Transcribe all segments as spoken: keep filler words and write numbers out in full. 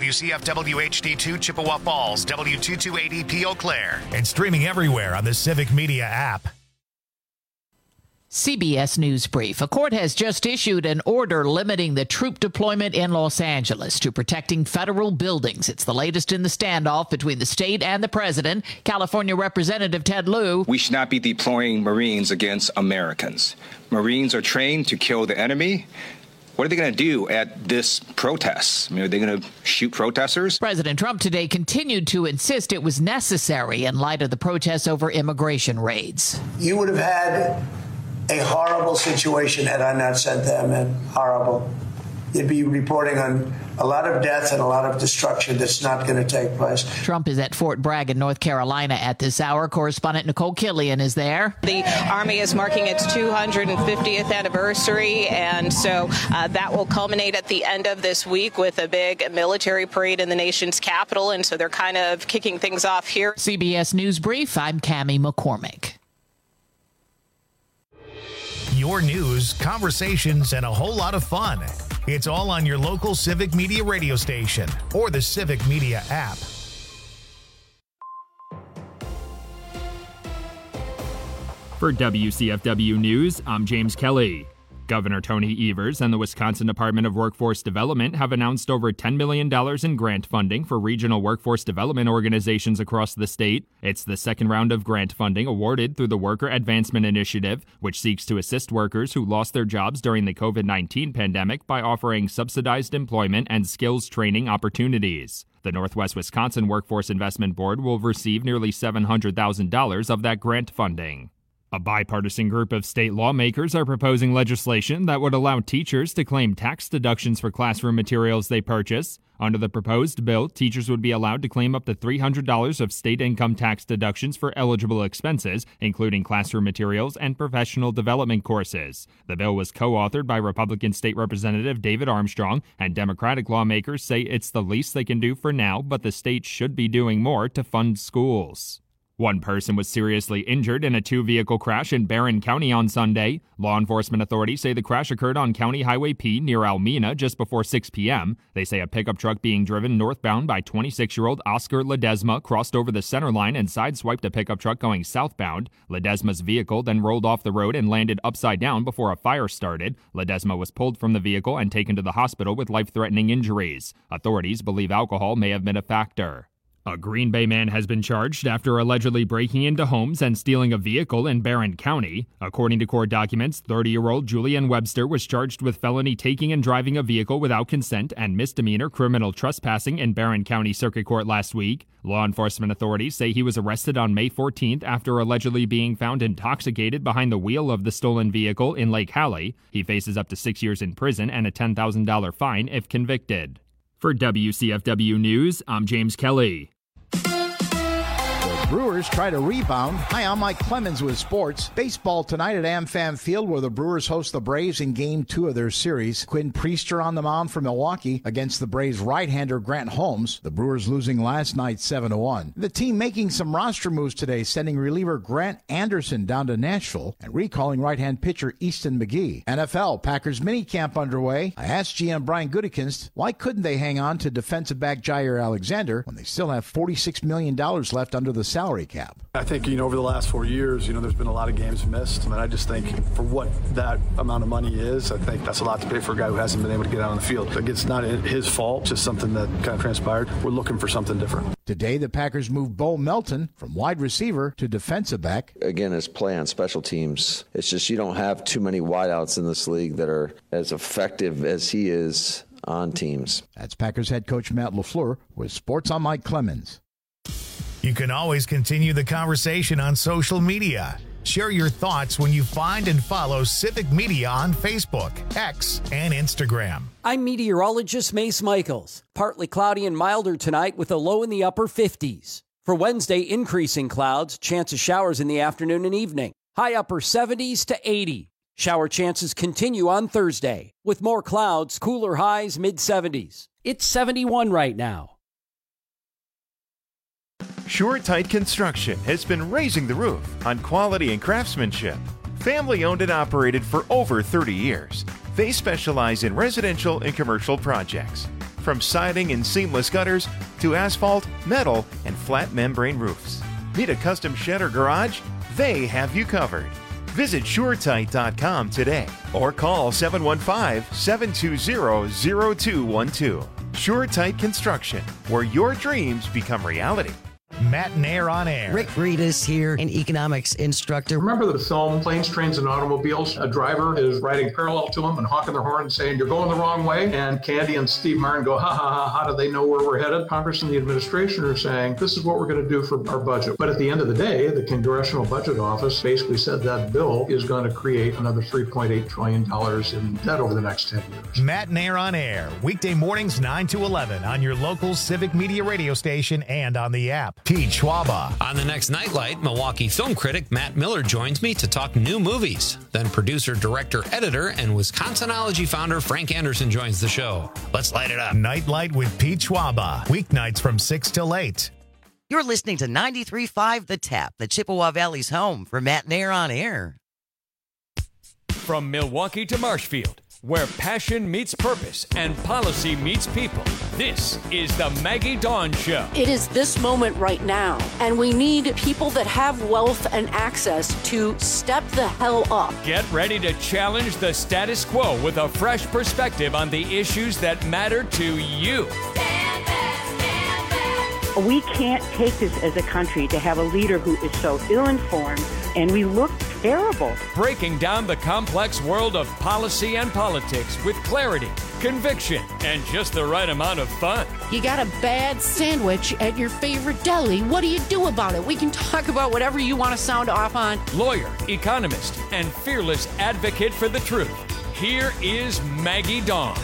W C F W H D two Chippewa Falls, W two two eight E P Eau Claire, and streaming everywhere on the Civic Media app. C B S News Brief. A court has just issued an order limiting the troop deployment in Los Angeles to protecting federal buildings. It's the latest in the standoff between the state and the president. California Representative Ted Lieu. We should not be deploying Marines against Americans. Marines are trained to kill the enemy. What are they going to do at this protest? I mean, are they going to shoot protesters? President Trump today continued to insist it was necessary in light of the protests over immigration raids. You would have had a horrible situation had I not sent them in. Horrible. You'd be reporting on a lot of death and a lot of destruction that's not going to take place. Trump is at Fort Bragg in North Carolina at this hour. Correspondent Nicole Killian is there. The Army is marking its two hundred fiftieth anniversary, and so uh, that will culminate at the end of this week with a big military parade in the nation's capital, and so they're kind of kicking things off here. C B S News Brief, I'm Cammie McCormick. Your news, conversations, and a whole lot of fun. It's all on your local Civic Media radio station or the Civic Media app. For W C F W News, I'm James Kelly. Governor Tony Evers and the Wisconsin Department of Workforce Development have announced over ten million dollars in grant funding for regional workforce development organizations across the state. It's the second round of grant funding awarded through the Worker Advancement Initiative, which seeks to assist workers who lost their jobs during the covid nineteen pandemic by offering subsidized employment and skills training opportunities. The Northwest Wisconsin Workforce Investment Board will receive nearly seven hundred thousand dollars of that grant funding. A bipartisan group of state lawmakers are proposing legislation that would allow teachers to claim tax deductions for classroom materials they purchase. Under the proposed bill, teachers would be allowed to claim up to three hundred dollars of state income tax deductions for eligible expenses, including classroom materials and professional development courses. The bill was co-authored by Republican State Representative David Armstrong, and Democratic lawmakers say it's the least they can do for now, but the state should be doing more to fund schools. One person was seriously injured in a two-vehicle crash in Barron County on Sunday. Law enforcement authorities say the crash occurred on County Highway P near Almena just before six p.m. They say a pickup truck being driven northbound by twenty-six-year-old Oscar Ledesma crossed over the center line and sideswiped a pickup truck going southbound. Ledesma's vehicle then rolled off the road and landed upside down before a fire started. Ledesma was pulled from the vehicle and taken to the hospital with life-threatening injuries. Authorities believe alcohol may have been a factor. A Green Bay man has been charged after allegedly breaking into homes and stealing a vehicle in Barron County. According to court documents, thirty-year-old Julian Webster was charged with felony taking and driving a vehicle without consent and misdemeanor criminal trespassing in Barron County Circuit Court last week. Law enforcement authorities say he was arrested on May fourteenth after allegedly being found intoxicated behind the wheel of the stolen vehicle in Lake Hallie. He faces up to six years in prison and a ten thousand dollars fine if convicted. For W C F W News, I'm James Kelly. Brewers try to rebound. Hi, I'm Mike Clemens with sports. Baseball tonight at AmFam Field, where the Brewers host the Braves in Game two of their series. Quinn Priester on the mound for Milwaukee against the Braves right-hander Grant Holmes. The Brewers losing last night seven to one. The team making some roster moves today, sending reliever Grant Anderson down to Nashville and recalling right-hand pitcher Easton McGee. N F L Packers minicamp underway. I asked G M Brian Gutekunst why couldn't they hang on to defensive back Jair Alexander when they still have forty-six million dollars left under the salary cap. I think, you know, over the last four years, you know, there's been a lot of games missed. And I just think for what that amount of money is, I think that's a lot to pay for a guy who hasn't been able to get out on the field. Like, it's not his fault, just something that kind of transpired. We're looking for something different. Today, the Packers moved Bo Melton from wide receiver to defensive back. Again, his play on special teams. It's just you don't have too many wideouts in this league that are as effective as he is on teams. That's Packers head coach Matt LaFleur with Sports on Mike Clemens. You can always continue the conversation on social media. Share your thoughts when you find and follow Civic Media on Facebook, X, and Instagram. I'm meteorologist Mace Michaels. Partly cloudy and milder tonight with a low in the upper fifties. For Wednesday, increasing clouds, chance of showers in the afternoon and evening. High upper seventies to eighty. Shower chances continue on Thursday. With more clouds, cooler highs mid-seventies. It's seventy-one right now. SureTight Construction has been raising the roof on quality and craftsmanship. Family owned and operated for over thirty years. They specialize in residential and commercial projects. From siding and seamless gutters to asphalt, metal, and flat membrane roofs. Need a custom shed or garage? They have you covered. Visit SureTight dot com today or call seven one five, seven two zero, zero two one two. SureTight Construction, where your dreams become reality. Matt and Air on Air. Rick Breedis here, an economics instructor. Remember the film Planes, Trains, and Automobiles? A driver is riding parallel to him and honking their horn and saying, "You're going the wrong way." And Candy and Steve Martin go, ha, ha, ha, how do they know where we're headed? Congress and the administration are saying, this is what we're going to do for our budget. But at the end of the day, the Congressional Budget Office basically said that bill is going to create another three point eight trillion dollars in debt over the next ten years. Matt and Air on Air, weekday mornings nine to eleven on your local Civic Media radio station and on the app. Pete Schwaba. On the next Nightlight, Milwaukee film critic Matt Miller joins me to talk new movies. Then producer, director, editor, and Wisconsinology founder Frank Anderson joins the show. Let's light it up. Nightlight with Pete Schwaba. Weeknights from six till eight. You're listening to ninety-three point five The Tap, the Chippewa Valley's home for Matt and Air on Air. From Milwaukee to Marshfield, where passion meets purpose and policy meets people. This is the Maggie Dawn Show. It is this moment right now, and we need people that have wealth and access to step the hell up. Get ready to challenge the status quo with a fresh perspective on the issues that matter to you. Stand back, stand back. We can't take this as a country to have a leader who is so ill-informed, and we look terrible. Breaking down the complex world of policy and politics with clarity, conviction, and just the right amount of fun. You got a bad sandwich at your favorite deli. What do you do about it? We can talk about whatever you want to sound off on. Lawyer, economist, and fearless advocate for the truth. Here is Maggie Dawn.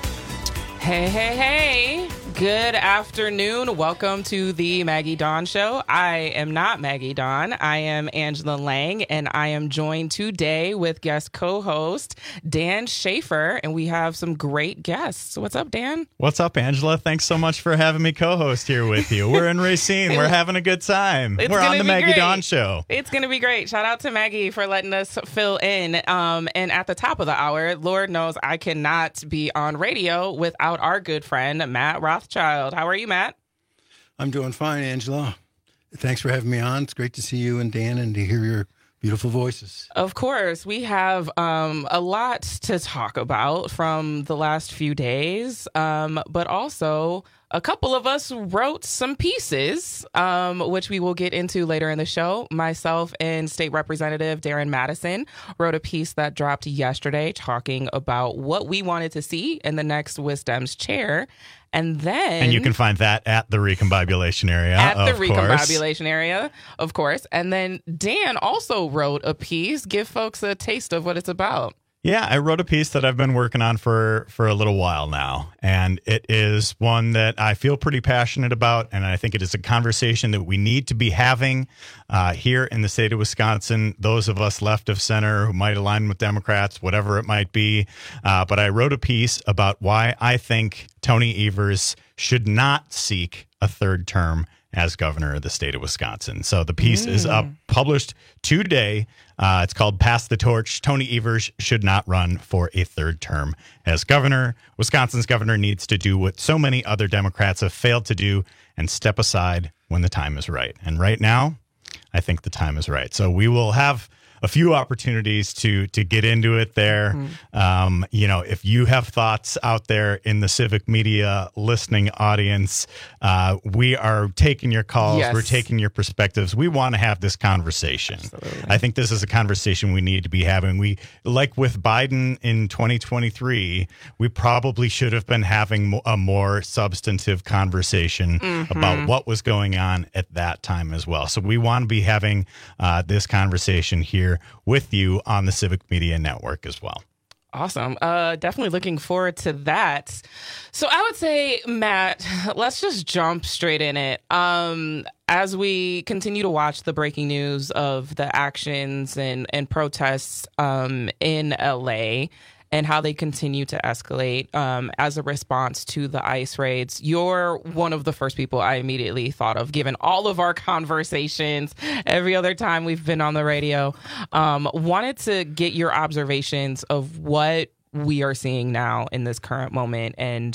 Hey, hey, hey. Good afternoon. Welcome to the Maggie Dawn Show. I am not Maggie Dawn. I am Angela Lang, and I am joined today with guest co-host Dan Schaefer, and we have some great guests. What's up, Dan? What's up, Angela? Thanks so much for having me co-host here with you. We're in Racine. We're having a good time. It's We're on the Maggie great. Dawn Show. It's going to be great. Shout out to Maggie for letting us fill in. Um, and at the top of the hour, Lord knows I cannot be on radio without our good friend, Matt Rothschild. How are you, Matt? I'm doing fine, Angela. Thanks for having me on. It's great to see you and Dan and to hear your beautiful voices. Of course. We have um, a lot to talk about from the last few days, um, but also a couple of us wrote some pieces, um, which we will get into later in the show. Myself and State Representative Darren Madison wrote a piece that dropped yesterday talking about what we wanted to see in the next Wisdom's chair. And then... And you can find that at the Recombobulation area, At the of Recombobulation course. area, of course. And then Dan also wrote a piece. Give folks a taste of what it's about. Yeah, I wrote a piece that I've been working on for, for a little while now, and it is one that I feel pretty passionate about, and I think it is a conversation that we need to be having uh, here in the state of Wisconsin, those of us left of center who might align with Democrats, whatever it might be. Uh, but I wrote a piece about why I think Tony Evers should not seek a third term as governor of the state of Wisconsin. So the piece mm. is up, published today. Uh, it's called Pass the Torch. Tony Evers should not run for a third term as governor. Wisconsin's governor needs to do what so many other Democrats have failed to do and step aside when the time is right. And right now, I think the time is right. So we will have a few opportunities to to get into it there. Mm-hmm. Um, you know, if you have thoughts out there in the civic media listening audience, uh, we are taking your calls. Yes. We're taking your perspectives. We want to have this conversation. Absolutely. I think this is a conversation we need to be having. We, like with Biden in twenty twenty-three, we probably should have been having a more substantive conversation mm-hmm. about what was going on at that time as well. So we want to be having uh, this conversation here with you on the Civic Media Network as well. Awesome. Uh, definitely looking forward to that. So I would say, Matt, let's just jump straight in it. Um, as we continue to watch the breaking news of the actions and, and protests um, in L A and how they continue to escalate um, as a response to the ICE raids, you're one of the first people I immediately thought of, given all of our conversations every other time we've been on the radio. Um, wanted to get your observations of what we are seeing now in this current moment and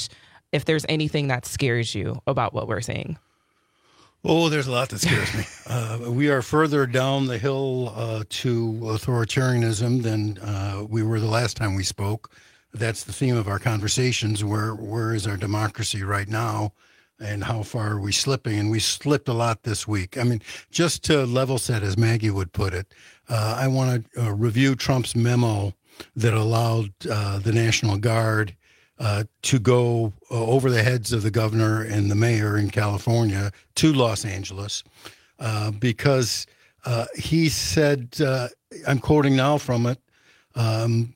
if there's anything that scares you about what we're seeing. Oh, there's a lot that scares me. Uh, we are further down the hill uh, to authoritarianism than uh, we were the last time we spoke. That's the theme of our conversations. Where where is our democracy right now, and how far are we slipping? And we slipped a lot this week. I mean, just to level set, as Maggie would put it, uh, I want to uh, review Trump's memo that allowed uh, the National Guard Uh, to go uh, over the heads of the governor and the mayor in California to Los Angeles uh, because uh, he said, uh, I'm quoting now from it, um,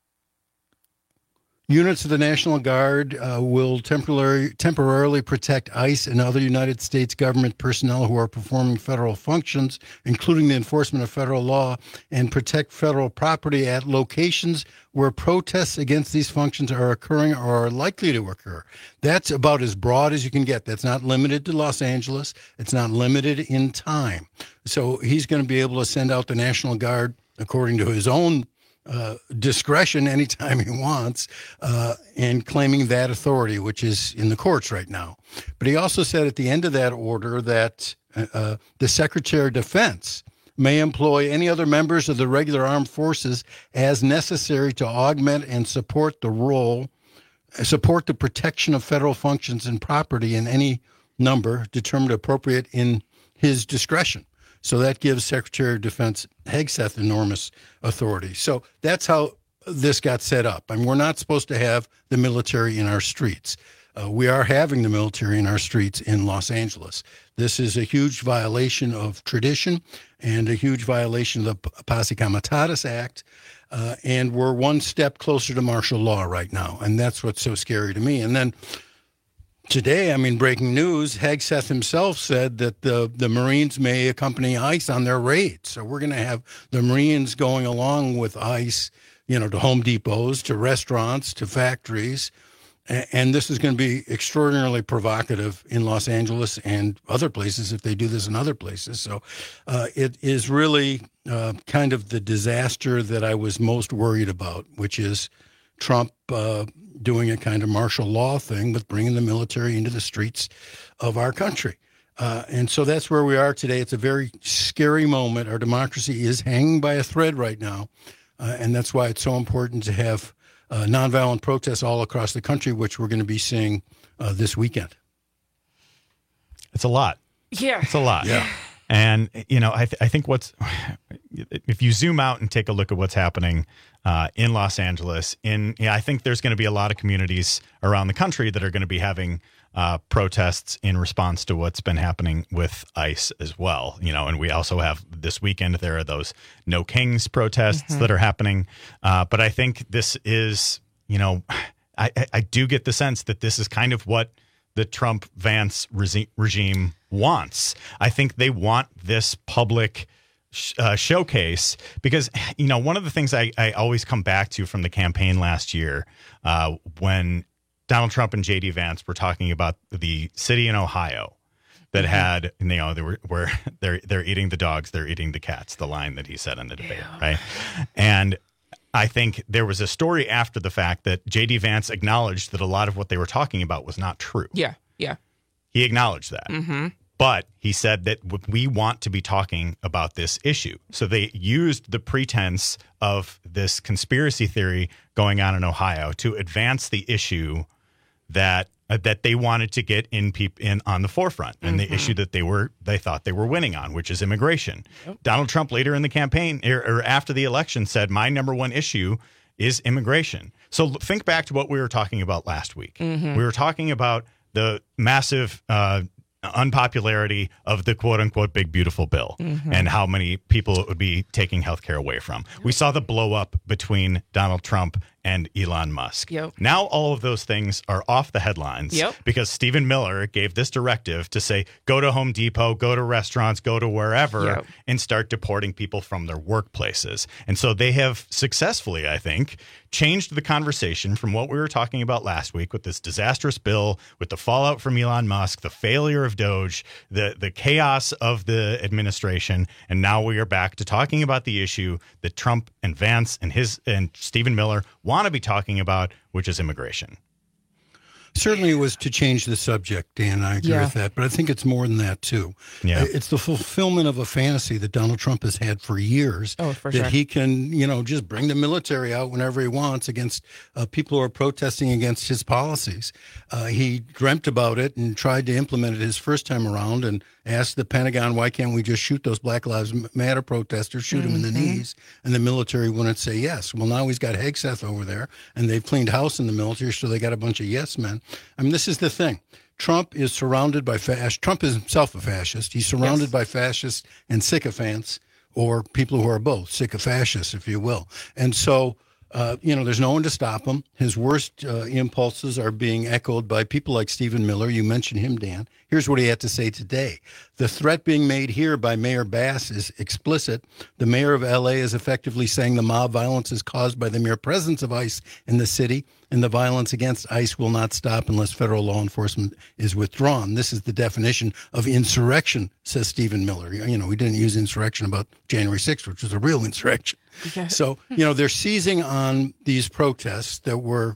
units of the National Guard uh, will temporarily temporarily protect ICE and other United States government personnel who are performing federal functions, including the enforcement of federal law, and protect federal property at locations where protests against these functions are occurring or are likely to occur. That's about as broad as you can get. That's not limited to Los Angeles. It's not limited in time. So he's going to be able to send out the National Guard according to his own Uh, discretion anytime he wants, uh, and claiming that authority, which is in the courts right now. But he also said at the end of that order that uh, the Secretary of Defense may employ any other members of the regular armed forces as necessary to augment and support the role, support the protection of federal functions and property in any number determined appropriate in his discretion. So that gives Secretary of Defense Hegseth enormous authority. So that's how this got set up. I mean, we're not supposed to have the military in our streets. Uh, we are having the military in our streets in Los Angeles. This is a huge violation of tradition and a huge violation of the Posse Comitatus Act. Uh, and we're one step closer to martial law right now. And that's what's so scary to me. And then today, I mean, breaking news, Hegseth himself said that the, the Marines may accompany ICE on their raids. So we're going to have the Marines going along with ICE, you know, to Home Depots, to restaurants, to factories. And, and this is going to be extraordinarily provocative in Los Angeles and other places if they do this in other places. So uh, it is really uh, kind of the disaster that I was most worried about, which is Trump uh, doing a kind of martial law thing with bringing the military into the streets of our country. Uh, and so that's where we are today. It's a very scary moment. Our democracy is hanging by a thread right now. Uh, and that's why it's so important to have uh, nonviolent protests all across the country, which we're going to be seeing uh, this weekend. It's a lot. Yeah. It's a lot. Yeah. And, you know, I, th- I think what's, if you zoom out and take a look at what's happening uh, in Los Angeles, in, yeah, I think there's going to be a lot of communities around the country that are going to be having uh, protests in response to what's been happening with ICE as well. You know, and we also have this weekend, there are those No Kings protests mm-hmm. that are happening. Uh, but I think this is, you know, I, I do get the sense that this is kind of what the Trump-Vance regi- regime wants. I think they want this public sh- uh, showcase because, you know, one of the things I, I always come back to from the campaign last year uh, when Donald Trump and J D Vance were talking about the city in Ohio that mm-hmm. had, you know, they were where they're they're eating the dogs, they're eating the cats, the line that he said in the debate, yeah. right? And I think there was a story after the fact that J D Vance acknowledged that a lot of what they were talking about was not true. Yeah, yeah. He acknowledged that. Mm-hmm. But he said that we want to be talking about this issue. So they used the pretense of this conspiracy theory going on in Ohio to advance the issue that uh, that they wanted to get in peop- in on the forefront, and mm-hmm. the issue that they were they thought they were winning on, which is immigration. Yep. Donald Trump later in the campaign or, or after the election said, my number one issue is immigration. So think back to what we were talking about last week. Mm-hmm. We were talking about the massive uh, unpopularity of the quote unquote big beautiful bill mm-hmm. and how many people it would be taking healthcare away from. Yep. We saw the blow up between Donald Trump and Elon Musk. Yep. Now all of those things are off the headlines yep. because Stephen Miller gave this directive to say, go to Home Depot, go to restaurants, go to wherever yep. and start deporting people from their workplaces. And so they have successfully, I think, changed the conversation from what we were talking about last week with this disastrous bill, with the fallout from Elon Musk, the failure of Doge, the, the chaos of the administration. And now we are back to talking about the issue that Trump and Vance and his and Stephen Miller want to be talking about, which is immigration. Certainly it was to change the subject, Dan. I agree Yeah. with that. But I think it's more than that, too. Yeah. It's the fulfillment of a fantasy that Donald Trump has had for years. Oh, for that sure. he can, you know, just bring the military out whenever he wants against uh, people who are protesting against his policies. Uh, he dreamt about it and tried to implement it his first time around and asked the Pentagon, why can't we just shoot those Black Lives Matter protesters, shoot them in the Mhm. knees? And the military wouldn't say yes. Well, now he's got Hegseth over there, and they've cleaned house in the military, so they got a bunch of yes men. I mean, this is the thing. Trump is surrounded by fascists. Trump is himself a fascist. He's surrounded Yes. by fascists and sycophants, or people who are both, sycophantists, if you will. And so, uh, you know, there's no one to stop him. His worst uh, impulses are being echoed by people like Stephen Miller. You mentioned him, Dan. Here's what he had to say today. The threat being made here by Mayor Bass is explicit. The mayor of L A is effectively saying the mob violence is caused by the mere presence of ICE in the city, and the violence against ICE will not stop unless federal law enforcement is withdrawn. This is the definition of insurrection, says Stephen Miller. You know, we didn't use insurrection about January sixth, which was a real insurrection. Okay. So, you know, they're seizing on these protests that were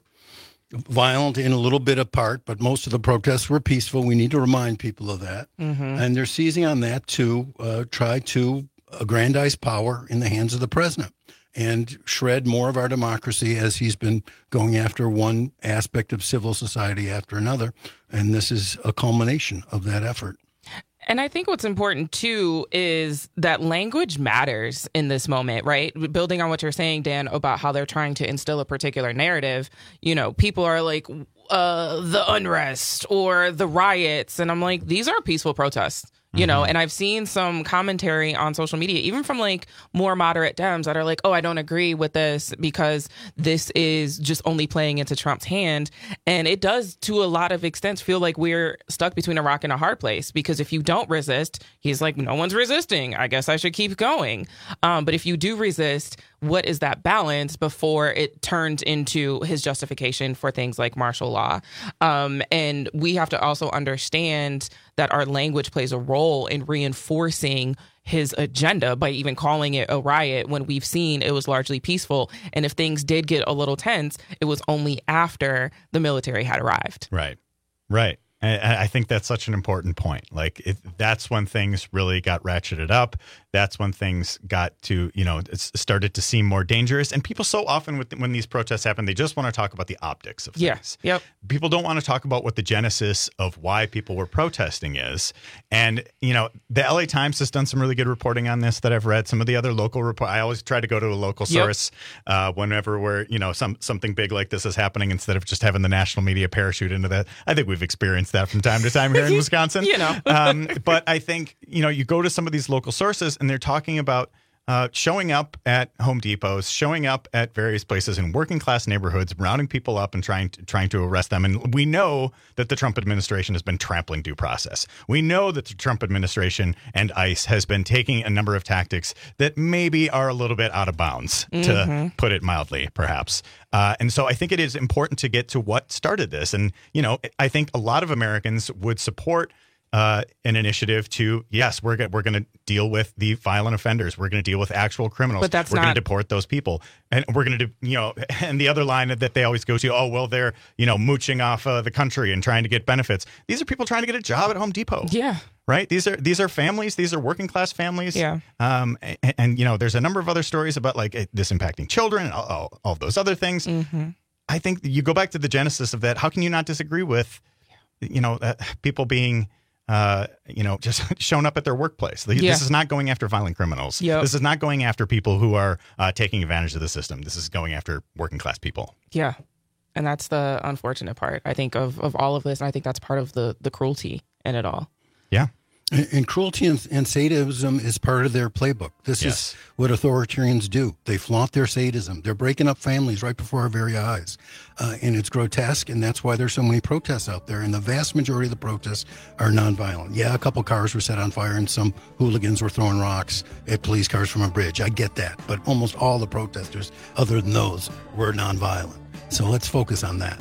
violent in a little bit apart, but most of the protests were peaceful. We need to remind people of that. Mm-hmm. And they're seizing on that to uh, try to aggrandize power in the hands of the president and shred more of our democracy as he's been going after one aspect of civil society after another. And this is a culmination of that effort. And I think what's important, too, is that language matters in this moment, right? Building on what you're saying, Dan, about how they're trying to instill a particular narrative. You know, people are like, uh, the unrest or the riots. And I'm like, these are peaceful protests. You know, and I've seen some commentary on social media, even from like more moderate Dems that are like, oh, I don't agree with this because this is just only playing into Trump's hand. And it does, to a lot of extents, feel like we're stuck between a rock and a hard place, because if you don't resist, he's like, no one's resisting. I guess I should keep going. Um, but if you do resist, what is that balance before it turns into his justification for things like martial law? Um, and we have to also understand that our language plays a role in reinforcing his agenda by even calling it a riot when we've seen it was largely peaceful. And if things did get a little tense, it was only after the military had arrived. Right. Right. I, I think that's such an important point. Like, it, that's when things really got ratcheted up. That's when things got to, you know, it's started to seem more dangerous. And people so often, with, when these protests happen, they just want to talk about the optics of things. Yes. Yep. People don't want to talk about what the genesis of why people were protesting is. And, you know, the L A Times has done some really good reporting on this that I've read. Some of the other local report. I always try to go to a local Yep. source uh, whenever we're, you know, some something big like this is happening, instead of just having the national media parachute into that. I think we've experienced that from time to time here in Wisconsin. You know. um, but I think, you know, you go to some of these local sources and they're talking about uh, showing up at Home Depots, showing up at various places in working class neighborhoods, rounding people up and trying to, trying to arrest them. And we know that the Trump administration has been trampling due process. We know that the Trump administration and ICE has been taking a number of tactics that maybe are a little bit out of bounds, Mhm. to put it mildly, perhaps. Uh, and so I think it is important to get to what started this. And, you know, I think a lot of Americans would support Uh, an initiative to, yes, we're go- we're going to deal with the violent offenders. We're going to deal with actual criminals. But that's we're going not- to deport those people. And we're going to do, you know, and the other line that they always go to, oh, well, they're, you know, mooching off uh, the country and trying to get benefits. These are people trying to get a job at Home Depot. Yeah. Right. These are these are families. These are working class families. Yeah. Um. And, and you know, there's a number of other stories about like it- this impacting children and all, all, all of those other things. Mm-hmm. I think you go back to the genesis of that. How can you not disagree with, you know, uh, people being, uh, you know, just shown up at their workplace? This Yeah. is not going after violent criminals. Yep. This is not going after people who are uh, taking advantage of the system. This is going after working class people. Yeah. And that's the unfortunate part, I think, of, of all of this. And I think that's part of the, the cruelty in it all. Yeah. And, and cruelty and, and sadism is part of their playbook. This Yes. is what authoritarians do. They flaunt their sadism. They're breaking up families right before our very eyes. Uh, and it's grotesque, and that's why there's so many protests out there. And the vast majority of the protests are nonviolent. Yeah, a couple cars were set on fire, and some hooligans were throwing rocks at police cars from a bridge. I get that. But almost all the protesters, other than those, were nonviolent. So let's focus on that.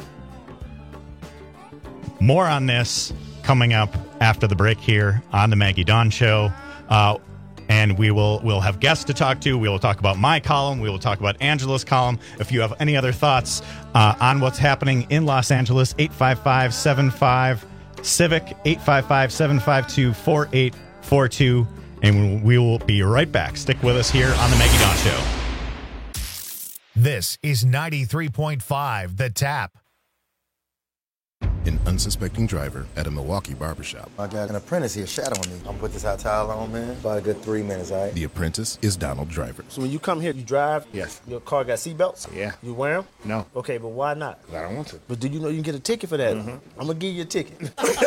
More on this coming up after the break here on the Maggie Dawn Show. Uh, and we will we'll have guests to talk to. We will talk about my column. We will talk about Angela's column. If you have any other thoughts uh, on what's happening in Los Angeles, eight five five, seven five, CIVIC, eight five five, seven five two, four eight four two, and we will be right back. Stick with us here on The Maggie Dawn Show. This is ninety-three point five The Tap. An unsuspecting driver at a Milwaukee barbershop. I got an apprentice here shadowing me. I'm gonna put this hot towel on, man. About a good three minutes, all right? The apprentice is Donald Driver. So when you come here, you drive? Yes. Your car got seatbelts? Yeah. You wear them? No. Okay, but why not? I don't want to. But do you know you can get a ticket for that? Mm-hmm. I'm gonna give you a ticket.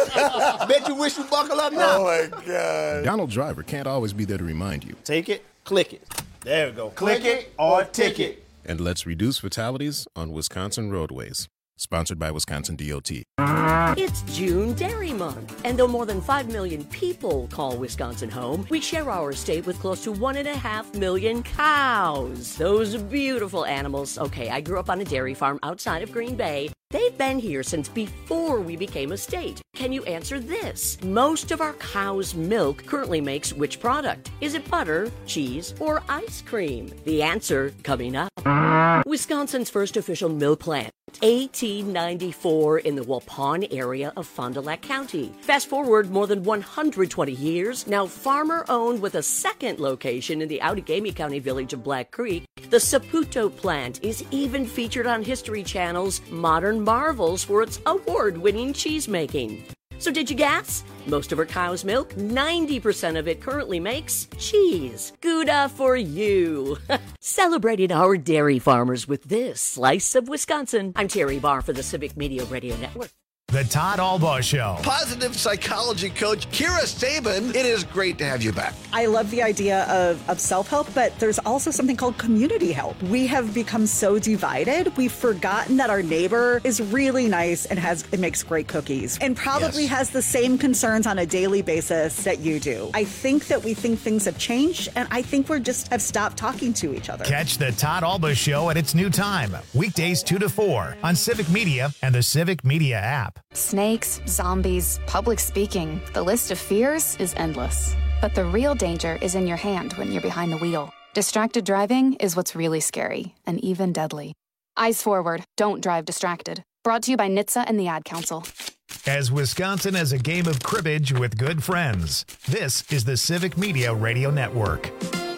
Bet you wish you buckle up now. Oh my God. Donald Driver can't always be there to remind you. Take it, click it. There we go. Click, click it or ticket. And let's reduce fatalities on Wisconsin roadways. Sponsored by Wisconsin D O T. It's June Dairy Month, and though more than five million people call Wisconsin home, we share our state with close to one and a half million cows. Those beautiful animals. Okay, I grew up on a dairy farm outside of Green Bay. They've been here since before we became a state. Can you answer this? Most of our cow's milk currently makes which product? Is it butter, cheese, or ice cream? The answer coming up. Wisconsin's first official milk plant. eighteen ninety-four in the Waupun area of Fond du Lac County. Fast forward more than one hundred twenty years, now farmer-owned with a second location in the Outagamie County village of Black Creek, the Saputo plant is even featured on History Channel's Modern Marvels for its award-winning cheese-making. So did you guess? Most of our cow's milk, ninety percent of it currently makes cheese. Gouda for you. Celebrating our dairy farmers with this slice of Wisconsin. I'm Terry Barr for the Civic Media Radio Network. The Todd Albaugh Show. Positive psychology coach Kira Sabin, it is great to have you back. I love the idea of, of self-help, but there's also something called community help. We have become so divided, we've forgotten that our neighbor is really nice and has it makes great cookies and probably yes. has the same concerns on a daily basis that you do. I think that we think things have changed, and I think we're just have stopped talking to each other. Catch the Todd Albaugh Show at its new time, weekdays two to four on Civic Media and the Civic Media app. Snakes, zombies, public speaking. The list of fears is endless. But the real danger is in your hand when you're behind the wheel. Distracted driving is what's really scary and even deadly. Eyes forward. Don't drive distracted. Brought to you by N H T S A and the Ad Council. As Wisconsin has a game of cribbage with good friends, this is the Civic Media Radio Network.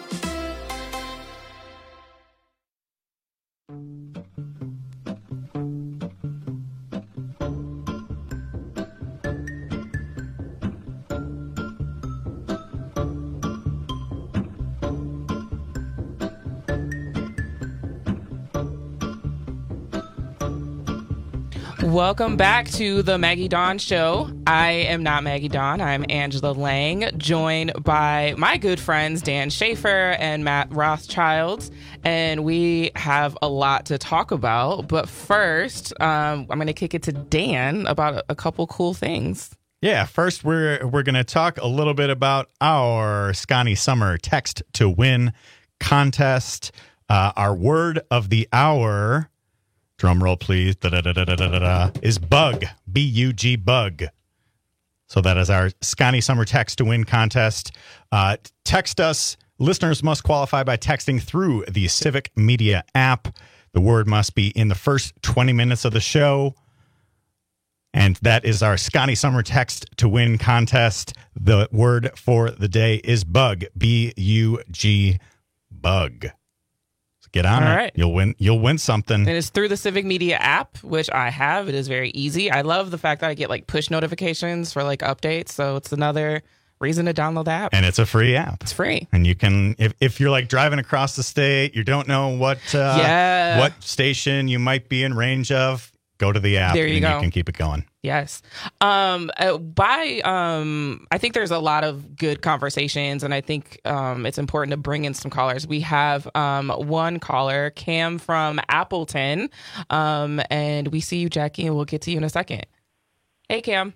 Welcome back to the Maggie Dawn Show. I am not Maggie Dawn. I'm Angela Lang, joined by my good friends Dan Schaefer and Matt Rothschild, and we have a lot to talk about. But first, um, I'm going to kick it to Dan about a, a couple cool things. Yeah, first we're we're going to talk a little bit about our Scotty Summer Text to Win contest. Uh, our word of the hour. Drum roll, please. Da, da, da, da, da, da, da, is bug. B U G, bug. So that is our Scotty Summer Text to Win contest. Uh, text us. Listeners must qualify by texting through the Civic Media app. The word must be in the first twenty minutes of the show. And that is our Scotty Summer Text to Win contest. The word for the day is bug. B U G, bug. Get on All it. Right. You'll win. You'll win something. And it's through the Civic Media app, which I have. It is very easy. I love the fact that I get like push notifications for like updates. So it's another reason to download the app. And it's a free app. It's free. And you can, if, if you're like driving across the state, you don't know what uh, yeah. what station you might be in range of, go to the app. There you and go. You can keep it going. Yes. Um, uh, by, um, I think there's a lot of good conversations, and I think um, it's important to bring in some callers. We have um, one caller, Cam from Appleton, um, and we see you, Jackie, and we'll get to you in a second. Hey, Cam.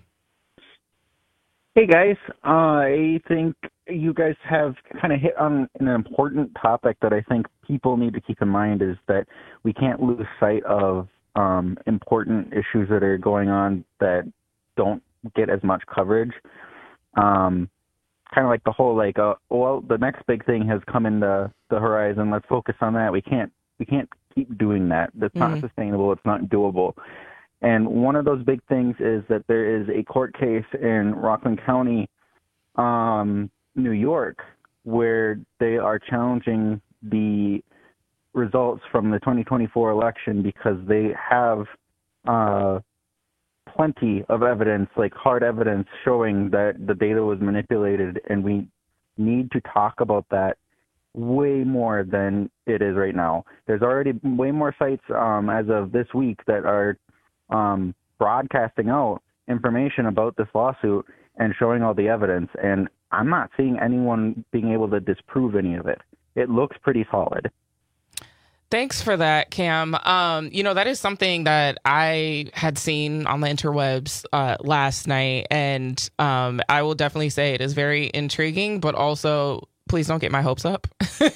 Hey, guys. Uh, I think you guys have kind of hit on an important topic that I think people need to keep in mind is that we can't lose sight of Um, important issues that are going on that don't get as much coverage. Um, kind of like the whole like, uh, well, the next big thing has come into the horizon. Let's focus on that. We can't we can't keep doing that. That's mm-hmm. not sustainable. It's not doable. And one of those big things is that there is a court case in Rockland County, um, New York, where they are challenging the results from the twenty twenty-four election because they have uh, plenty of evidence, like hard evidence, showing that the data was manipulated, and we need to talk about that way more than it is right now. There's already way more sites um, as of this week that are um, broadcasting out information about this lawsuit and showing all the evidence, and I'm not seeing anyone being able to disprove any of it. It looks pretty solid. Thanks for that, Cam. Um, you know, that is something that I had seen on the interwebs uh, last night, and um, I will definitely say it is very intriguing, but also please don't get my hopes up.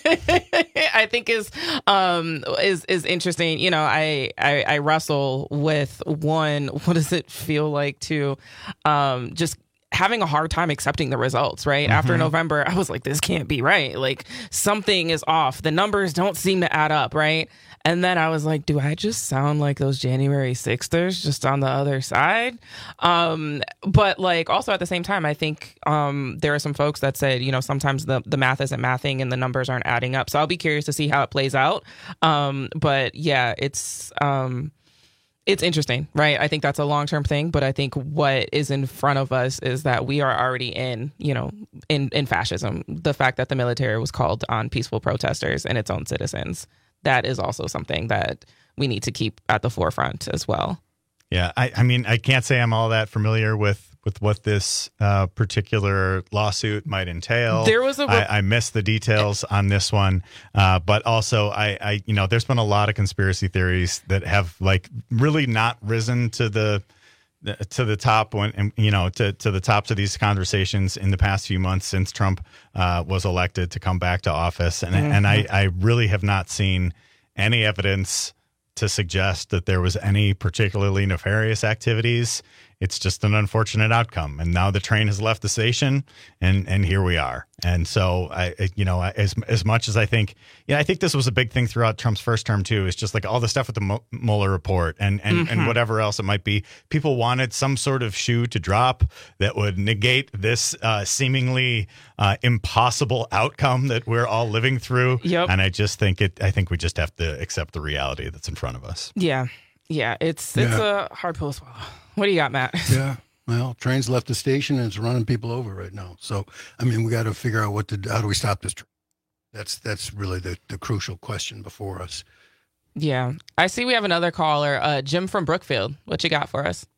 I think is um, is is interesting. You know, I, I I wrestle with one. What does it feel like to um, just having a hard time accepting the results, right? Mm-hmm. After November, I was like, this can't be right. Like, something is off. The numbers don't seem to add up, right? And then I was like, do I just sound like those January sixthers just on the other side? Um, but like, also at the same time, I think um, there are some folks that said, you know, sometimes the, the math isn't mathing and the numbers aren't adding up. So I'll be curious to see how it plays out. Um, but yeah, it's... Um, It's interesting, right? I think that's a long-term thing, but I think what is in front of us is that we are already in, you know, in, in fascism. The fact that the military was called on peaceful protesters and its own citizens, that is also something that we need to keep at the forefront as well. Yeah, I, I mean, I can't say I'm all that familiar with with what this uh, particular lawsuit might entail. There was a rep- I, I missed the details on this one, uh, but also I, I, you know, there's been a lot of conspiracy theories that have like really not risen to the to the top when, and, you know, to to the tops of these conversations in the past few months since Trump uh, was elected to come back to office, and mm-hmm. and I, I really have not seen any evidence to suggest that there was any particularly nefarious activities. It's just an unfortunate outcome. And now the train has left the station, and, and here we are. And so, I, you know, as as much as I think, yeah, I think this was a big thing throughout Trump's first term, too. It's just like all the stuff with the Mueller report and, and, mm-hmm. and whatever else it might be. People wanted some sort of shoe to drop that would negate this uh, seemingly uh, impossible outcome that we're all living through. Yep. And I just think it, I think we just have to accept the reality that's in front of us. Yeah. Yeah. It's, it's Yeah. a hard pill to swallow. What do you got, Matt? Yeah. Well, train's left the station and it's running people over right now. So, I mean, we got to figure out what to, how do we stop this train? That's, that's really the, the crucial question before us. Yeah. I see we have another caller, uh, Jim from Brookfield. What you got for us?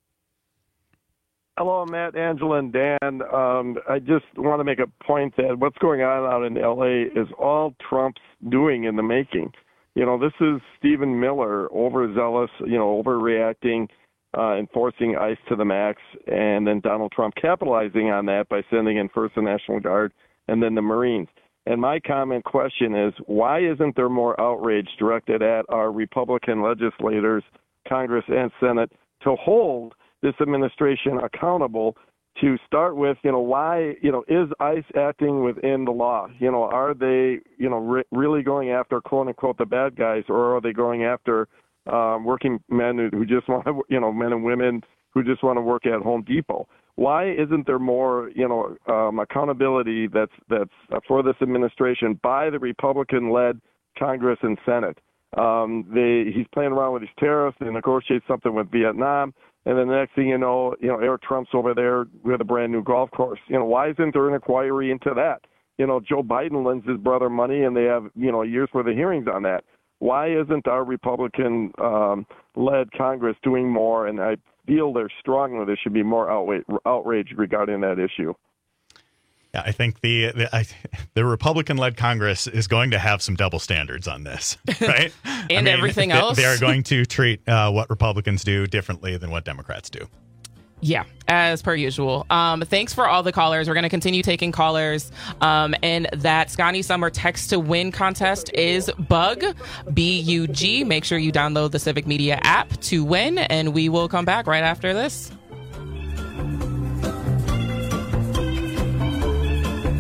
Hello, Matt, Angela, and Dan. Um, I just want to make a point that what's going on out in L A is all Trump's doing in the making. You know, this is Stephen Miller, overzealous, you know, overreacting, Uh, enforcing ICE to the max, and then Donald Trump capitalizing on that by sending in first the National Guard and then the Marines. And my comment question is, why isn't there more outrage directed at our Republican legislators, Congress and Senate, to hold this administration accountable? To start with, you know, why, you know, is ICE acting within the law? You know, are they, you know, re- really going after, quote unquote, the bad guys, or are they going after Um, working men who, who just want to, you know, men and women who just want to work at Home Depot? Why isn't there more, you know, um, accountability that's that's for this administration by the Republican-led Congress and Senate? Um, they he's playing around with these tariffs. They negotiate something with Vietnam, and then the next thing you know, you know, Eric Trump's over there with a brand new golf course. You know, why isn't there an inquiry into that? You know, Joe Biden lends his brother money, and they have, you know, years worth of hearings on that. Why isn't our Republican-led um, Congress doing more? And I feel they're strongly there should be more outrage, outrage regarding that issue. Yeah, I think the the, I, the Republican-led Congress is going to have some double standards on this, right? and I mean, everything they, else. They are going to treat uh, what Republicans do differently than what Democrats do. Yeah, as per usual. Um, thanks for all the callers. We're going to continue taking callers. Um, and that Scotty Summer Text to Win contest is BUG, B U G. Make sure you download the Civic Media app to win, and we will come back right after this.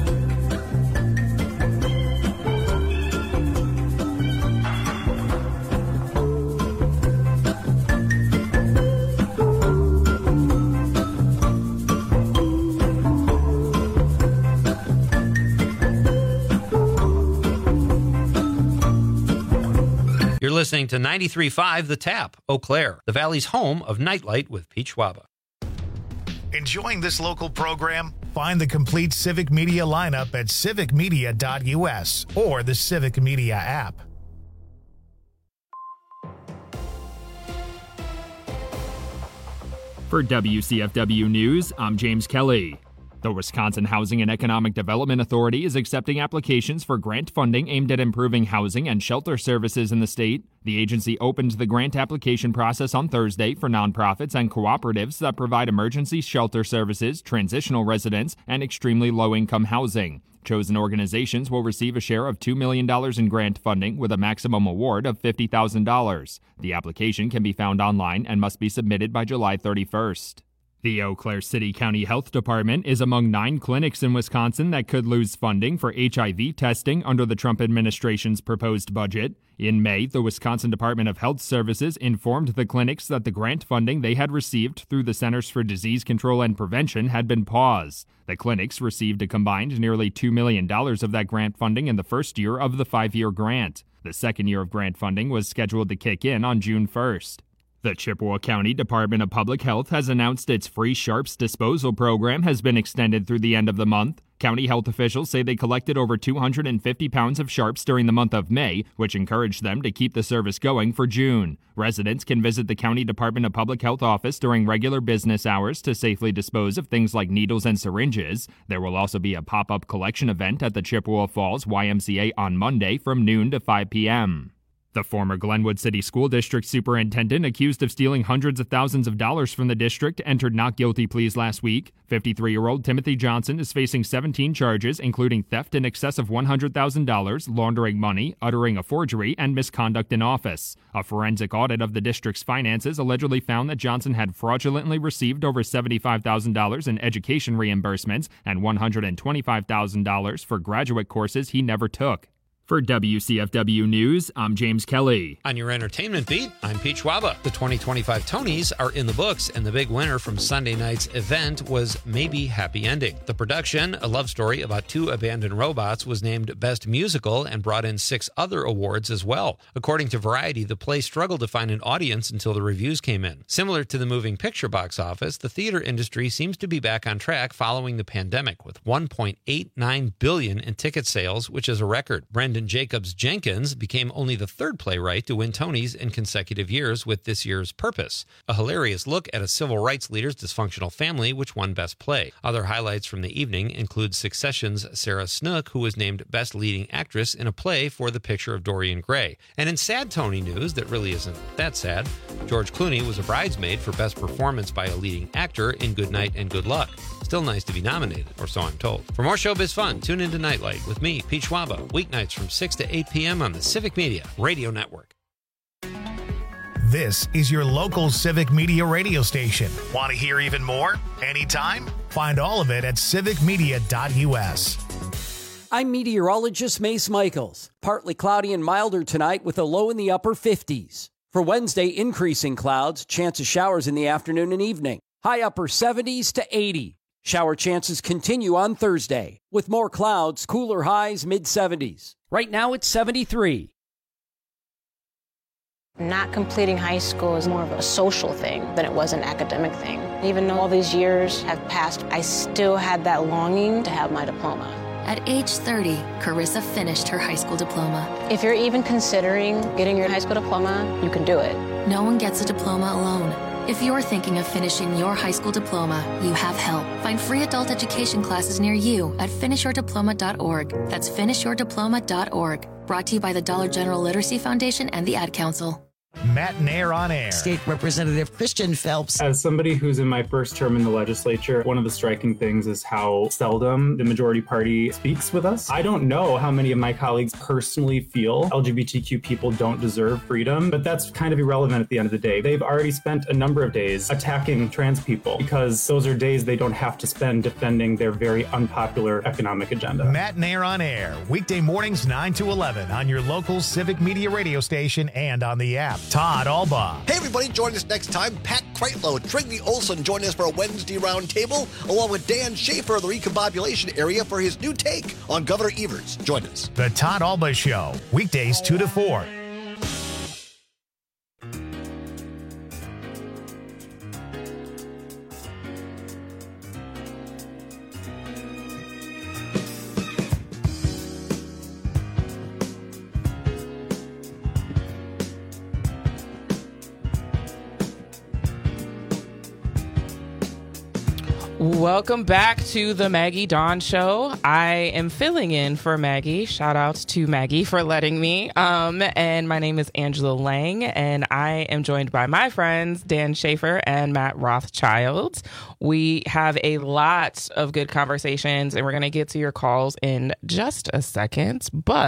listening to ninety-three point five The Tap, Eau Claire, the Valley's home of Nightlight with Pete Schwaba. Enjoying this local program? Find the complete Civic Media lineup at civic media dot u s or the Civic Media app. For W C F W News, I'm James Kelly. The Wisconsin Housing and Economic Development Authority is accepting applications for grant funding aimed at improving housing and shelter services in the state. The agency opened the grant application process on Thursday for nonprofits and cooperatives that provide emergency shelter services, transitional residence, and extremely low-income housing. Chosen organizations will receive a share of two million dollars in grant funding with a maximum award of fifty thousand dollars. The application can be found online and must be submitted by July thirty-first. The Eau Claire City County Health Department is among nine clinics in Wisconsin that could lose funding for H I V testing under the Trump administration's proposed budget. In May, the Wisconsin Department of Health Services informed the clinics that the grant funding they had received through the Centers for Disease Control and Prevention had been paused. The clinics received a combined nearly two million dollars of that grant funding in the first year of the five-year grant. The second year of grant funding was scheduled to kick in on June first. The Chippewa County Department of Public Health has announced its free sharps disposal program has been extended through the end of the month. County health officials say they collected over two hundred fifty pounds of sharps during the month of May, which encouraged them to keep the service going for June. Residents can visit the County Department of Public Health office during regular business hours to safely dispose of things like needles and syringes. There will also be a pop-up collection event at the Chippewa Falls Y M C A on Monday from noon to five p.m. The former Glenwood City School District superintendent accused of stealing hundreds of thousands of dollars from the district entered not guilty pleas last week. fifty-three-year-old Timothy Johnson is facing seventeen charges, including theft in excess of one hundred thousand dollars, laundering money, uttering a forgery, and misconduct in office. A forensic audit of the district's finances allegedly found that Johnson had fraudulently received over seventy-five thousand dollars in education reimbursements and one hundred twenty-five thousand dollars for graduate courses he never took. For W C F W News, I'm James Kelly. On your entertainment beat, I'm Pete Schwaba. The twenty twenty-five Tonys are in the books, and the big winner from Sunday night's event was Maybe Happy Ending. The production, a love story about two abandoned robots, was named Best Musical and brought in six other awards as well. According to Variety, the play struggled to find an audience until the reviews came in. Similar to the moving picture box office, the theater industry seems to be back on track following the pandemic, with one point eight nine billion dollars in ticket sales, which is a record. Brendan Jacobs Jenkins became only the third playwright to win Tonys in consecutive years with this year's Purpose, a hilarious look at a civil rights leader's dysfunctional family, which won Best Play. Other highlights from the evening include Succession's Sarah Snook, who was named Best Leading Actress in a play for The Picture of Dorian Gray. And in sad Tony news that really isn't that sad, George Clooney was a bridesmaid for Best Performance by a Leading Actor in Good Night and Good Luck. Still nice to be nominated, or so I'm told. For more showbiz fun, tune into Nightlight with me, Pete Schwaba, weeknights from six to eight p.m. on the Civic Media Radio Network. This is your local Civic Media radio station. Want to hear even more? Anytime? Find all of it at civic media dot u s. I'm meteorologist Mace Michaels. Partly cloudy and milder tonight with a low in the upper fifties. For Wednesday, increasing clouds, chance of showers in the afternoon and evening. High upper seventies to eighty. Shower chances continue on Thursday, with more clouds, cooler highs, mid-seventies. Right now it's seventy-three. Not completing high school is more of a social thing than it was an academic thing. Even though all these years have passed, I still had that longing to have my diploma. At age thirty, Carissa finished her high school diploma. If you're even considering getting your high school diploma, you can do it. No one gets a diploma alone. If you're thinking of finishing your high school diploma, you have help. Find free adult education classes near you at finish your diploma dot org. That's finish your diploma dot org. Brought to you by the Dollar General Literacy Foundation and the Ad Council. Matt Nair on Air. State Representative Christian Phelps. As somebody who's in my first term in the legislature, one of the striking things is how seldom the majority party speaks with us. I don't know how many of my colleagues personally feel L G B T Q people don't deserve freedom, but that's kind of irrelevant at the end of the day. They've already spent a number of days attacking trans people because those are days they don't have to spend defending their very unpopular economic agenda. Matt Nair on Air, weekday mornings nine to eleven on your local Civic Media radio station and on the app. Todd Alba. Hey everybody, join us next time. Pat Kreitlow, Trigby Olson join us for a Wednesday roundtable, along with Dan Schaefer of the Recombobulation Area for his new take on Governor Evers. Join us. The Todd Alba Show, weekdays two to four. Welcome back to the Maggie Dawn Show. I am filling in for Maggie. Shout out to Maggie for letting me. Um, and my name is Angela Lang, and I am joined by my friends Dan Schaefer and Matt Rothschild. We have a lot of good conversations, and we're going to get to your calls in just a second.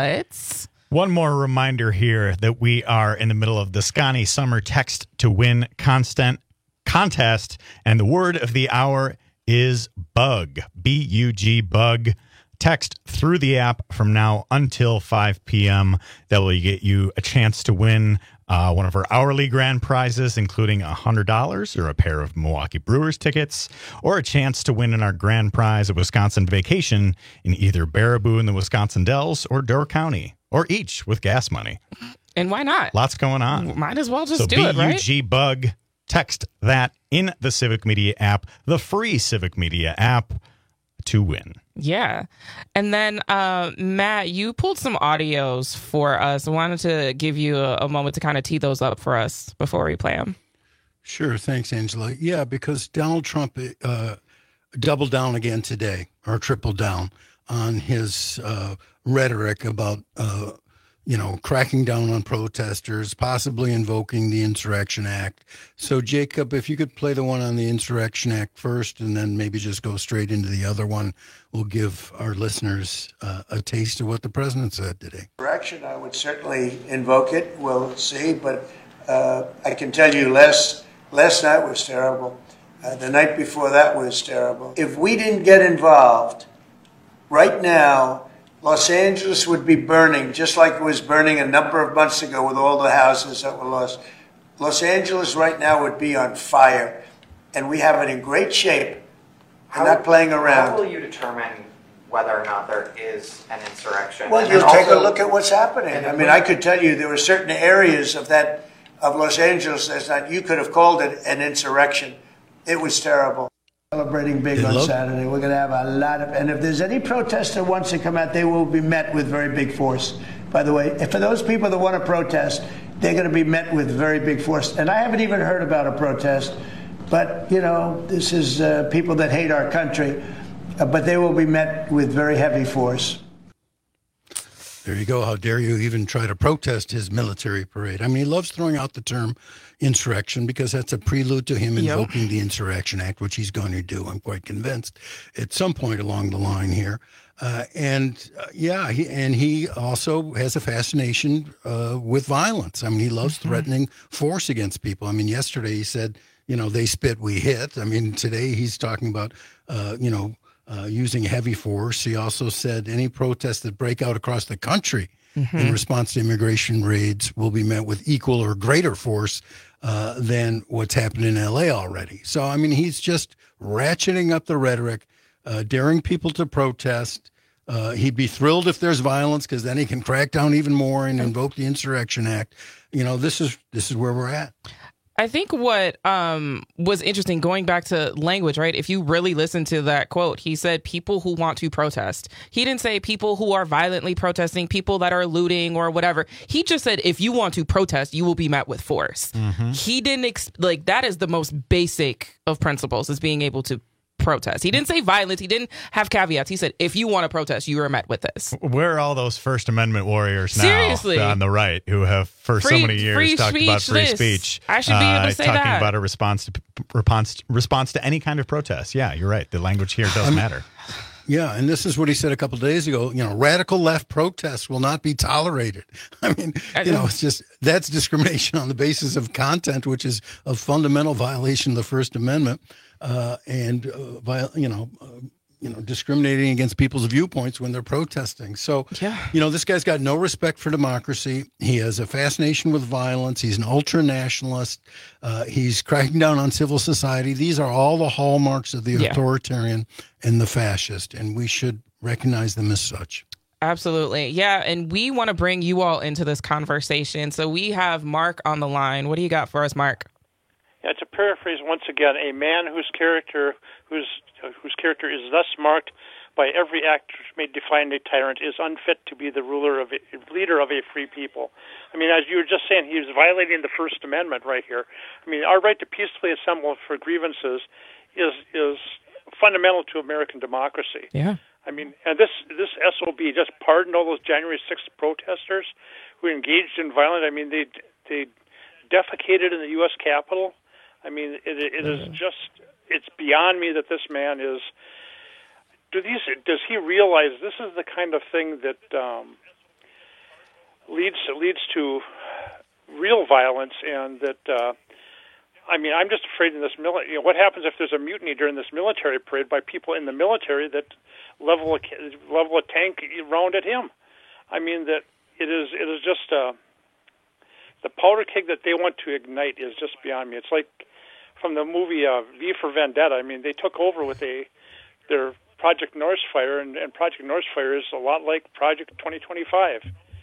But one more reminder here that we are in the middle of the Scotty Summer Text to Win constant contest, and the word of the hour is bug, B U G, bug. Text through the app from now until five p.m. That will get you a chance to win uh, one of our hourly grand prizes, including one hundred dollars or a pair of Milwaukee Brewers tickets, or a chance to win in our grand prize a Wisconsin vacation in either Baraboo in the Wisconsin Dells or Door County, or each with gas money. And why not? Lots going on. Might as well just so do it, right? B U G, bug. Text that in the Civic Media app, the free Civic Media app, to win. Yeah. And then, uh, Matt, you pulled some audios for us. I wanted to give you a, a moment to kind of tee those up for us before we play them. Sure. Thanks, Angela. Yeah, because Donald Trump uh, doubled down again today, or tripled down on his uh, rhetoric about uh, you know, cracking down on protesters, possibly invoking the Insurrection Act. So, Jacob, if you could play the one on the Insurrection Act first and then maybe just go straight into the other one, we'll give our listeners uh, a taste of what the president said today. Insurrection, I would certainly invoke it. We'll see. But uh, I can tell you last, last night was terrible. Uh, the night before that was terrible. If we didn't get involved right now, Los Angeles would be burning, just like it was burning a number of months ago with all the houses that were lost. Los Angeles right now would be on fire, and we have it in great shape. We're not playing around. How will you determine whether or not there is an insurrection? Well, and you'll take also, a look at what's happening. I mean, I could tell you there were certain areas of that of Los Angeles that's not. You could have called it an insurrection. It was terrible. Celebrating big Hello? on Saturday. We're going to have a lot of, and if there's any protester that wants to come out, they will be met with very big force. By the way, if for those people that want to protest, they're going to be met with very big force. And I haven't even heard about a protest, but you know, this is uh, people that hate our country, uh, but they will be met with very heavy force. There you go. How dare you even try to protest his military parade? I mean, he loves throwing out the term insurrection because that's a prelude to him invoking yep. the Insurrection Act, which he's going to do, I'm quite convinced, at some point along the line here. Uh, and uh, yeah, he, and he also has a fascination uh, with violence. I mean, he loves mm-hmm. threatening force against people. I mean, yesterday he said, you know, they spit, we hit. I mean, today he's talking about, uh, you know, Uh, using heavy force. He also said any protests that break out across the country mm-hmm. in response to immigration raids will be met with equal or greater force uh, than what's happened in L A already. So, I mean, he's just ratcheting up the rhetoric, uh, daring people to protest. Uh, he'd be thrilled if there's violence because then he can crack down even more and invoke the Insurrection Act. You know, this is this is where we're at. I think what um, was interesting, going back to language, right? If you really listen to that quote, he said people who want to protest. He didn't say people who are violently protesting, people that are looting or whatever. He just said if you want to protest, you will be met with force. Mm-hmm. He didn't, ex- like, that is the most basic of principles, is being able to protest. He didn't say violence. He didn't have caveats. He said, if you want to protest, you are met with this. Where are all those First Amendment warriors now Seriously. on the right who have for free, so many years talked about free this. speech? I should be able to uh, say talking that. about a response to response response to any kind of protest. Yeah, you're right. The language here does I'm, matter. Yeah, and this is what he said a couple of days ago. You know, radical left protests will not be tolerated. I mean, you know, it's just that's discrimination on the basis of content, which is a fundamental violation of the First Amendment, uh, and uh, you know, uh, you know, discriminating against people's viewpoints when they're protesting. So, yeah. you know, this guy's got no respect for democracy. He has a fascination with violence. He's an ultra nationalist. Uh, he's cracking down on civil society. These are all the hallmarks of the Yeah. authoritarian and the fascist, and we should recognize them as such. Absolutely. Yeah. And we want to bring you all into this conversation. So we have Mark on the line. What do you got for us, Mark? Yeah, to paraphrase once again, a man whose character whose uh, whose character is thus marked by every act which may define a tyrant is unfit to be the ruler of a leader of a free people. I mean, as you were just saying, he was violating the First Amendment right here. I mean, our right to peacefully assemble for grievances is is fundamental to American democracy. Yeah. I mean, and this this S O B just pardoned all those January sixth protesters who engaged in violence. I mean, they they defecated in the U S Capitol. I mean, it, it is just, it's beyond me that this man is, do these, does he realize this is the kind of thing that um, leads leads to real violence, and that, uh, I mean, I'm just afraid in this military, you know, what happens if there's a mutiny during this military parade by people in the military that level a, level a tank round at him? I mean, that it is, it is just, uh, the powder keg that they want to ignite is just beyond me. It's like from the movie uh, V for Vendetta. I mean, they took over with a their Project Northfire, and, and Project Northfire is a lot like Project twenty twenty-five.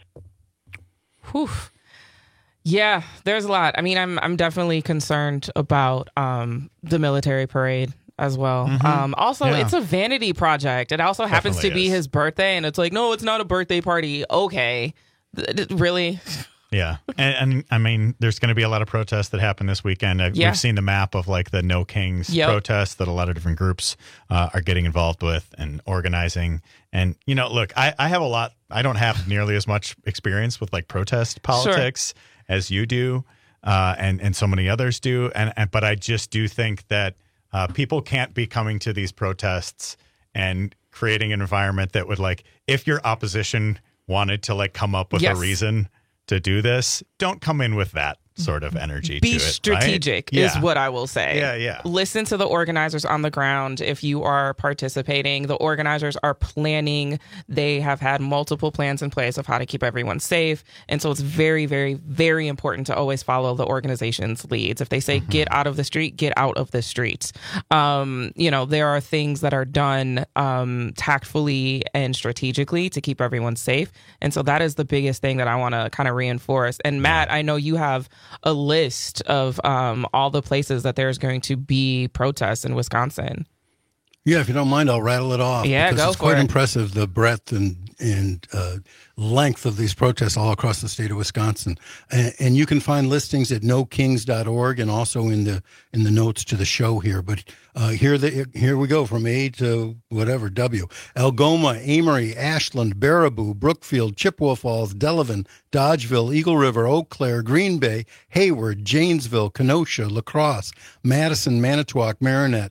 Whew. Yeah, there's a lot. I mean, I'm I'm definitely concerned about um, the military parade as well. Mm-hmm. Um, also, Yeah. it's a vanity project. It also happens to Definitely be is. his birthday, and it's like, no, it's not a birthday party. Okay, Th- th- really? Yeah. And, and I mean, there's going to be a lot of protests that happen this weekend. Uh, Yeah. We've seen the map of like the No Kings Yep. protests that a lot of different groups uh, are getting involved with and organizing. And, you know, look, I, I have a lot, I don't have nearly as much experience with like protest politics as you do, uh, and, and so many others do. And, and But I just do think that uh, people can't be coming to these protests and creating an environment that would like, if your opposition wanted to like come up with Yes. a reason to do this, don't come in with that sort of energy Be to it. strategic right? is Yeah. what I will say. Yeah, yeah. Listen to the organizers on the ground if you are participating. The organizers are planning. They have had multiple plans in place of how to keep everyone safe. And so it's very, very, very important to always follow the organization's leads. If they say Mm-hmm. get out of the street, get out of the streets. Um, you know, there are things that are done um, tactfully and strategically to keep everyone safe. And so that is the biggest thing that I want to kind of reinforce. And Matt, I know you have a list of um, all the places that there's going to be protests in Wisconsin. Yeah, if you don't mind, I'll rattle it off. Yeah, because go it's for quite it. impressive, the breadth and and uh, length of these protests all across the state of Wisconsin. And, and you can find listings at no kings dot org and also in the in the notes to the show here. But uh, here the here we go from A to whatever W. Algoma, Amory, Ashland, Baraboo, Brookfield, Chippewa Falls, Delavan, Dodgeville, Eagle River, Eau Claire, Green Bay, Hayward, Janesville, Kenosha, La Crosse, Madison, Manitowoc, Marinette,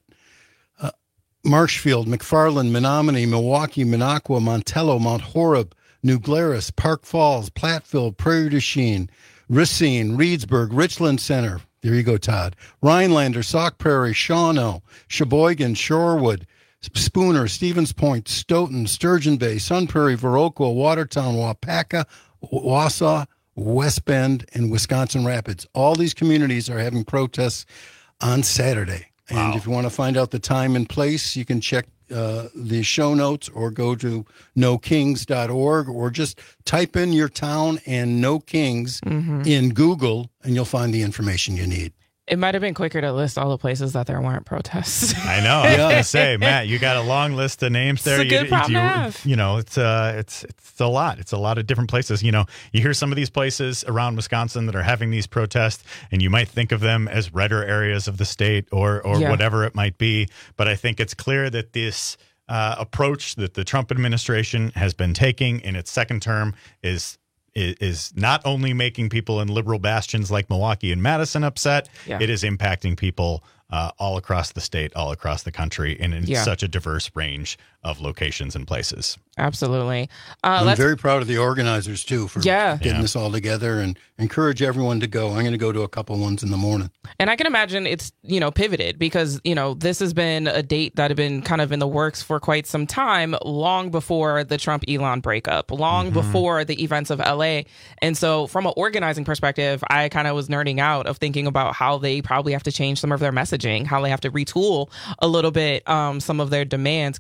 Marshfield, McFarland, Menominee, Milwaukee, Minocqua, Montello, Mount Horeb, New Glarus, Park Falls, Platteville, Prairie du Chien, Racine, Reedsburg, Richland Center. There you go, Todd. Rhinelander, Sauk Prairie, Shawano, Sheboygan, Shorewood, Spooner, Stevens Point, Stoughton, Sturgeon Bay, Sun Prairie, Viroqua, Watertown, Wapaka, Wausau, West Bend, and Wisconsin Rapids. All these communities are having protests on Saturday. And if you want to find out the time and place, you can check uh, the show notes or go to no kings dot org or just type in your town and No Kings Mhm. in Google and you'll find the information you need. It might have been quicker to list all the places that there weren't protests. I know. I was going to say, Matt, you got a long list of names there. It's a good you, problem you, to have. you know, it's uh, it's it's a lot. It's a lot of different places. You know, you hear some of these places around Wisconsin that are having these protests, and you might think of them as redder areas of the state or or Yeah. whatever it might be. But I think it's clear that this uh, approach that the Trump administration has been taking in its second term is. is not only making people in liberal bastions like Milwaukee and Madison upset, Yeah. it is impacting people uh, all across the state, all across the country, and in Yeah. such a diverse range of locations and places. Absolutely. Uh, I'm let's, very proud of the organizers, too, for Yeah. getting Yeah. this all together and encourage everyone to go. I'm going to go to a couple ones in the morning. and I can imagine it's, you know, pivoted because, you know, this has been a date that had been kind of in the works for quite some time, long before the Trump-Elon breakup, long Mm-hmm. before the events of L A. And so from an organizing perspective, I kind of was nerding out of thinking about how they probably have to change some of their messaging, how they have to retool a little bit um, some of their demands, because I think a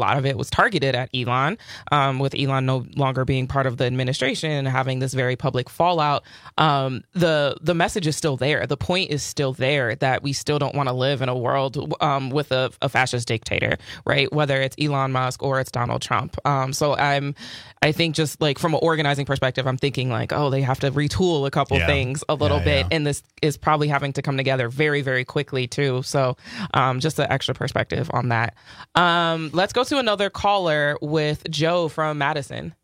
lot of it was targeted at Elon, um, with Elon no longer being part of the administration and having this very public fallout. Um, the the message is still there. The point is still there that we still don't want to live in a world um, with a, a fascist dictator, right? Whether it's Elon Musk or it's Donald Trump. Um, so I'm, I think just like from an organizing perspective, I'm thinking like, oh, they have to retool a couple Yeah. things a little Yeah, bit, yeah. and this is probably having to come together very, very quickly too. So um, just an extra perspective on that. Um, let's go to another caller with Joe from Madison.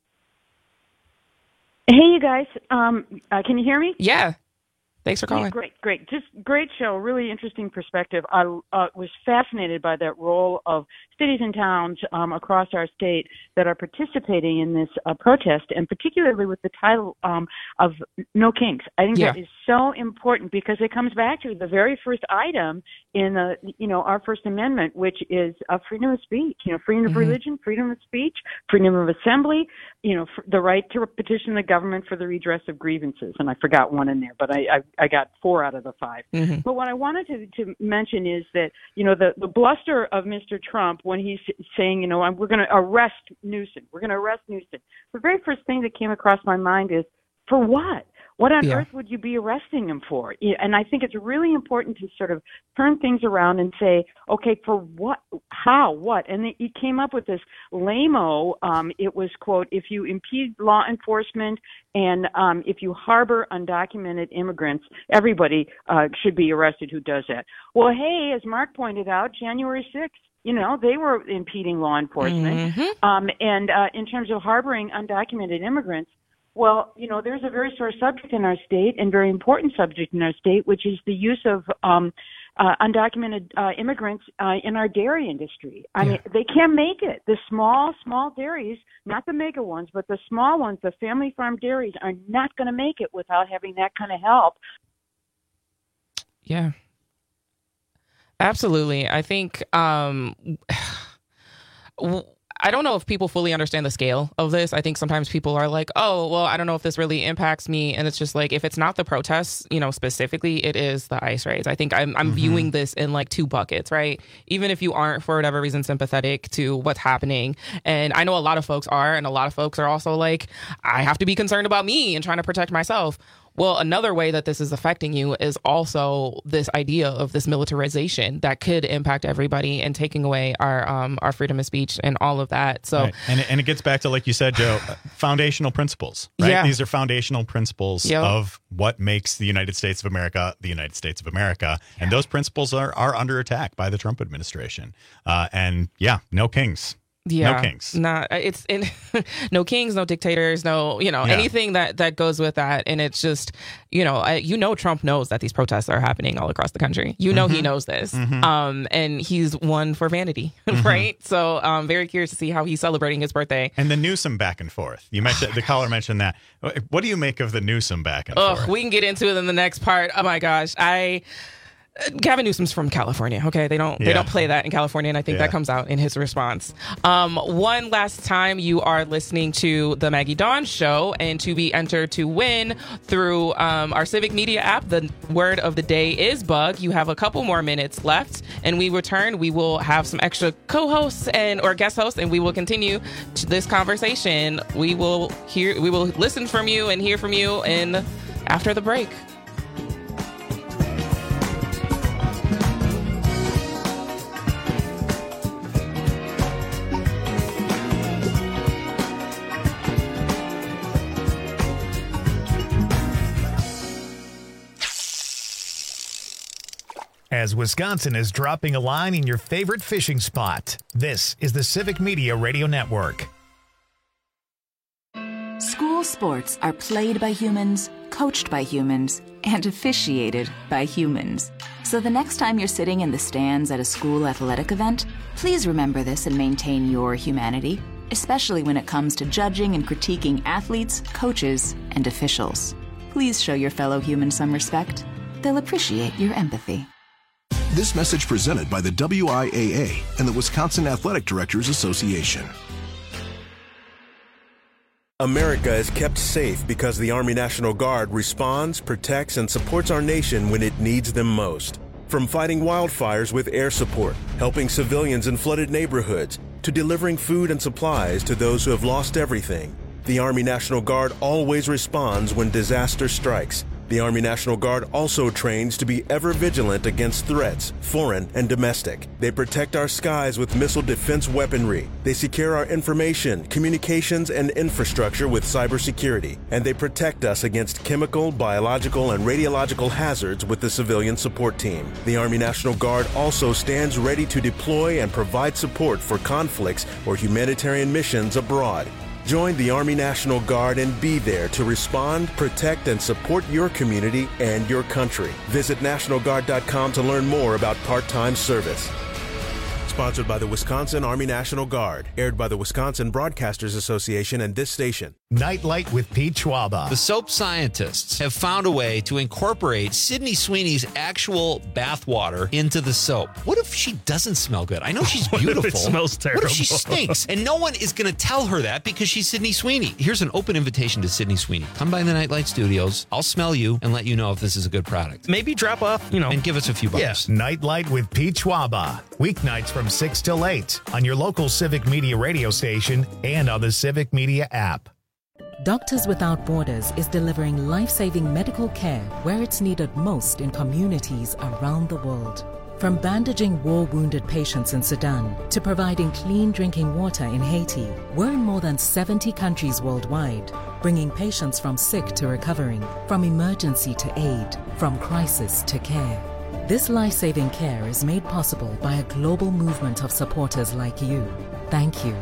Hey, you guys. Um, uh, can you hear me? Yeah. Thanks for calling. Yeah, great, great. Just great show. Really interesting perspective. I uh, was fascinated by that role of cities and towns um, across our state that are participating in this uh, protest, and particularly with the title um, of No Kings. I think Yeah. that is so important because it comes back to the very first item in the, you know, our First Amendment, which is uh, freedom of speech. You know, freedom of Mhm. religion, freedom of speech, freedom of assembly. You know, f- the right to petition the government for the redress of grievances. And I forgot one in there, but I I, I got four out of the five. Mhm. But what I wanted to, to mention is that, you know, the, the bluster of Mister Trump when he's saying, you know, I'm, we're going to arrest Newsom. We're going to arrest Newsom. The very first thing that came across my mind is, for what? What on Yeah. earth would you be arresting him for? Yeah, and I think it's really important to sort of turn things around and say, okay, for what, how, what? And they, he came up with this lame-o. Um, it was, quote, if you impede law enforcement and um, if you harbor undocumented immigrants, everybody uh, should be arrested who does that. Well, hey, as Mark pointed out, January sixth, you know, they were impeding law enforcement. Mhm. Um, and uh, in terms of harboring undocumented immigrants, well, you know, there's a very sore subject in our state and very important subject in our state, which is the use of um, uh, undocumented uh, immigrants uh, in our dairy industry. I Yeah. mean, they can't make it. The small, small dairies, not the mega ones, but the small ones, the family farm dairies, are not going to make it without having that kind of help. Yeah. Absolutely. I think um, w- I don't know if people fully understand the scale of this. I think sometimes people are like, oh, well, I don't know if this really impacts me. And it's just like, if it's not the protests, you know, specifically, it is the ICE raids. I think I'm, I'm Mm-hmm. viewing this in like two buckets, right? Even if you aren't, for whatever reason, sympathetic to what's happening. And I know a lot of folks are, and a lot of folks are also like, I have to be concerned about me and trying to protect myself. Well, another way that this is affecting you is also this idea of this militarization that could impact everybody and taking away our um, our freedom of speech and all of that. So, Right. and, and it gets back to, like you said, Joe, foundational principles, right? Yeah. These are foundational principles Yep. of what makes the United States of America the United States of America. And those principles are, are under attack by the Trump administration. Uh, and yeah, no kings. yeah, No kings. Not it's in, no kings, no dictators, no you know Yeah. anything that that goes with that. And it's just you know I, you know Trump knows that these protests are happening all across the country. You know he Mhm. knows this, Mhm. um, and he's one for vanity, Mhm. right? So I'm very curious to see how he's celebrating his birthday. And the Newsom back and forth. You mentioned the caller mentioned that. What do you make of the Newsom back and Ugh, forth? we can get into it in the next part. Oh my gosh, I Gavin Newsom's from California. Okay, they don't they Yeah. don't play that in California, and I think Yeah. that comes out in his response. Um, one last time, you are listening to the Maggie Dawn Show, and to be entered to win through um, our Civic Media app. The word of the day is bug. You have a couple more minutes left, and we return. We will have some extra co-hosts and or guest hosts, and we will continue to this conversation. We will hear, we will listen from you and hear from you in after the break. As Wisconsin is dropping a line in your favorite fishing spot, this is the Civic Media Radio Network. School sports are played by humans, coached by humans, and officiated by humans. So the next time you're sitting in the stands at a school athletic event, please remember this and maintain your humanity, especially when it comes to judging and critiquing athletes, coaches, and officials. Please show your fellow humans some respect. They'll appreciate your empathy. This message presented by the W I A A and the Wisconsin Athletic Directors Association. America is kept safe because the Army National Guard responds, protects, and supports our nation when it needs them most. From fighting wildfires with air support, helping civilians in flooded neighborhoods, to delivering food and supplies to those who have lost everything. The Army National Guard always responds when disaster strikes. The Army National Guard also trains to be ever vigilant against threats, foreign and domestic. They protect our skies with missile defense weaponry. They secure our information, communications, and infrastructure with cybersecurity. And they protect us against chemical, biological, and radiological hazards with the civilian support team. The Army National Guard also stands ready to deploy and provide support for conflicts or humanitarian missions abroad. Join the Army National Guard and be there to respond, protect, and support your community and your country. Visit National Guard dot com to learn more about part-time service. Sponsored by the Wisconsin Army National Guard. Aired by the Wisconsin Broadcasters Association and this station. Nightlight with Pete Schwaba. The soap scientists have found a way to incorporate Sydney Sweeney's actual bathwater into the soap. What if she doesn't smell good? I know she's beautiful. What if it smells terrible? What if she stinks? And no one is going to tell her that because she's Sydney Sweeney. Here's an open invitation to Sydney Sweeney. Come by the Nightlight Studios. I'll smell you and let you know if this is a good product. Maybe drop off, you know. And give us a few bucks. Yes. Nightlight with Pete Schwaba. Weeknights from six till eight on your local Civic Media radio station and on the Civic Media app. Doctors Without Borders is delivering life-saving medical care where it's needed most in communities around the world. From bandaging war-wounded patients in Sudan to providing clean drinking water in Haiti, we're in more than seventy countries worldwide, bringing patients from sick to recovering, from emergency to aid, from crisis to care. This life-saving care is made possible by a global movement of supporters like you. Thank you.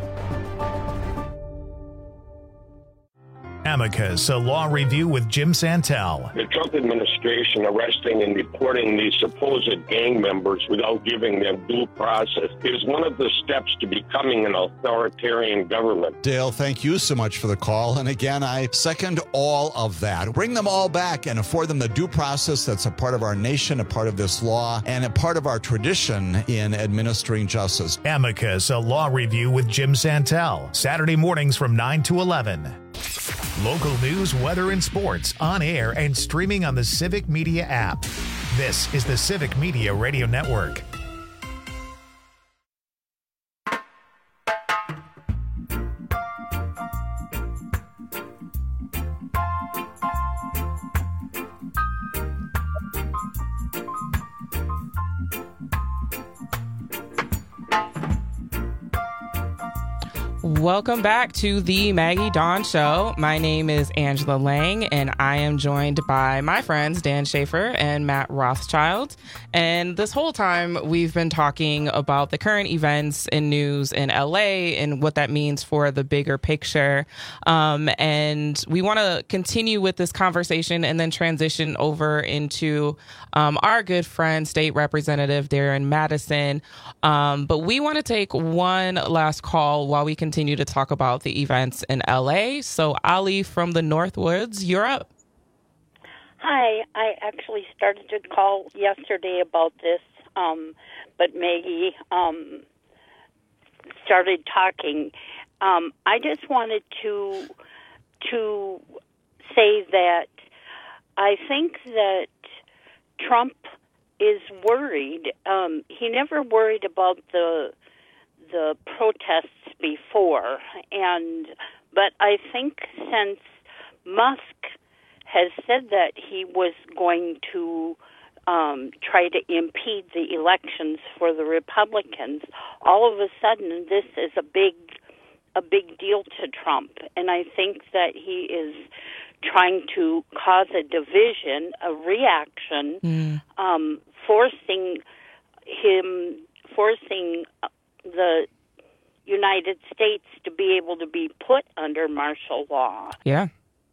Amicus, a law review with Jim Santel. The Trump administration arresting and deporting these supposed gang members without giving them due process is one of the steps to becoming an authoritarian government. Dale, thank you so much for the call. And again, I second all of that. Bring them all back and afford them the due process that's a part of our nation, a part of this law, and a part of our tradition in administering justice. Amicus, a law review with Jim Santel. Saturday mornings from nine to eleven. Local news, weather, and sports on air and streaming on the Civic Media app. This is the Civic Media Radio Network. Welcome back to the Maggie Dawn Show. My name is Angela Lang, and I am joined by my friends Dan Schaefer and Matt Rothschild. And this whole time, we've been talking about the current events and news in L A and what that means for the bigger picture. Um, and we want to continue with this conversation and then transition over into um, our good friend, State Representative Darren Madison. Um, but we want to take one last call while we continue to talk about the events in L A. So Ali from the Northwoods, you're up. Hi, I actually started to call yesterday about this, um, but Maggie um, started talking. Um, I just wanted to to say that I think that Trump is worried. Um, he never worried about the the protests before, and but I think since Musk has said that he was going to um, try to impede the elections for the Republicans, all of a sudden this is a big a big deal to Trump, and I think that he is trying to cause a division, a reaction, mm. um, forcing him, forcing the United States to be able to be put under martial law. Yeah.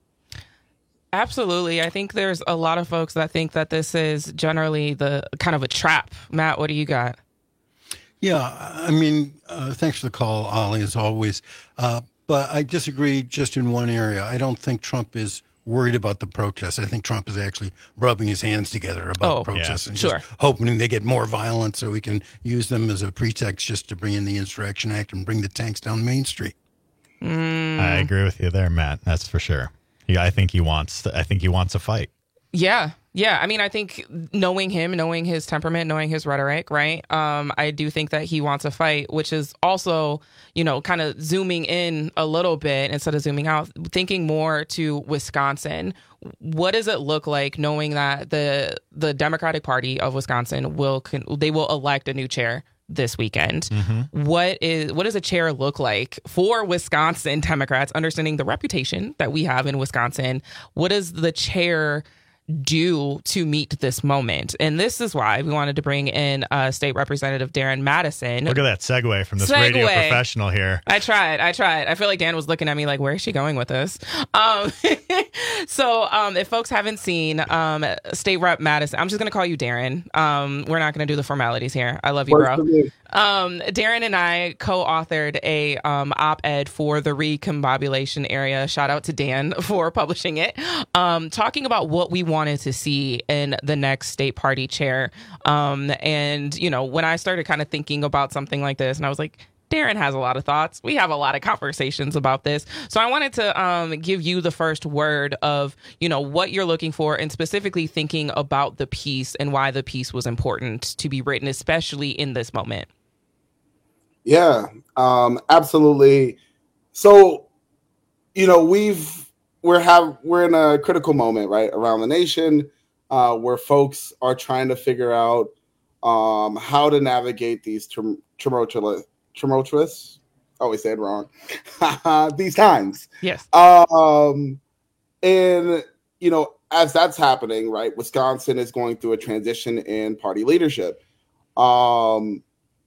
Absolutely. I think there's a lot of folks that think that this is generally the kind of a trap. Matt, what do you got? Yeah, I mean, uh, thanks for the call, Ollie, as always. Uh, but I disagree just in one area. I don't think Trump is worried about the protests. I think Trump is actually rubbing his hands together about oh, protests yeah, and sure. just hoping they get more violent so we can use them as a pretext just to bring in the Insurrection Act and bring the tanks down Main Street. Mm. I agree with you there, Matt. That's for sure. Yeah, I think he wants. To, I think he wants a fight. Yeah, Yeah, I mean, I think knowing him, knowing his temperament, knowing his rhetoric, right? Um, I do think that he wants a fight, which is also, you know, kind of zooming in a little bit instead of zooming out, thinking more to Wisconsin. What does it look like knowing that the the Democratic Party of Wisconsin will they will elect a new chair this weekend? Mm-hmm. What is what does a chair look like for Wisconsin Democrats, understanding the reputation that we have in Wisconsin? What does the chair do to meet this moment? And this is why we wanted to bring in uh, State Representative Darren Madison. Look at that segue from this segue. radio professional here. I tried. I tried. I feel like Dan was looking at me like, where is she going with this? Um, so um, if folks haven't seen um, State Rep Madison, I'm just going to call you Darren. Um, we're not going to do the formalities here. I love you, bro. Um, Darren and I co-authored a um, op-ed for the Recombobulation Area. Shout out to Dan for publishing it. Um, talking about what we wanted to see in the next state party chair. Um, and, you know, when I started kind of thinking about something like this, and I was like, Darren has a lot of thoughts. We have a lot of conversations about this. So I wanted to um, give you the first word of, you know, what you're looking for, and specifically thinking about the piece and why the piece was important to be written, especially in this moment. Yeah, um, absolutely. So, you know, we've we're have we're in a critical moment, right, around the nation, uh, where folks are trying to figure out um, how to navigate these tum- tumultuous, tumultuous. I always say it wrong. These times. Yes. Um, and you know, as that's happening, right, Wisconsin is going through a transition in party leadership. Um,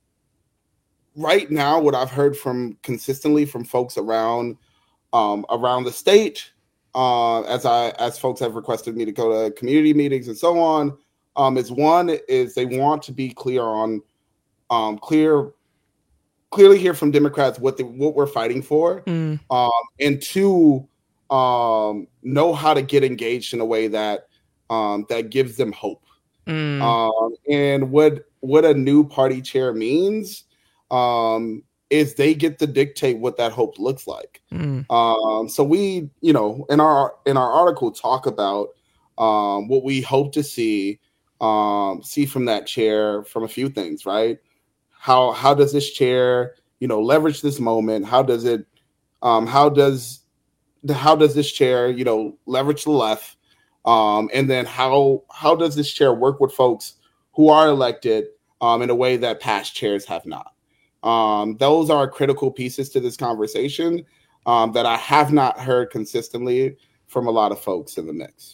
right now, what I've heard from consistently from folks around um, around the state, uh, as I as folks have requested me to go to community meetings and so on, um, is one is they want to be clear on um, clear clearly hear from Democrats what they, what we're fighting for, mm. um, and two, um, know how to get engaged in a way that um, that gives them hope. Mm. Um, and what what a new party chair means um, is they get to dictate what that hope looks like. Mm. Um, so we, you know, in our in our article talk about um, what we hope to see um, see from that chair from a few things, right? How how does this chair, you know, leverage this moment? How does it? Um, how does how does this chair, you know, leverage the left? Um, and then how how does this chair work with folks who are elected um, in a way that past chairs have not? Um, those are critical pieces to this conversation um, that I have not heard consistently from a lot of folks in the mix.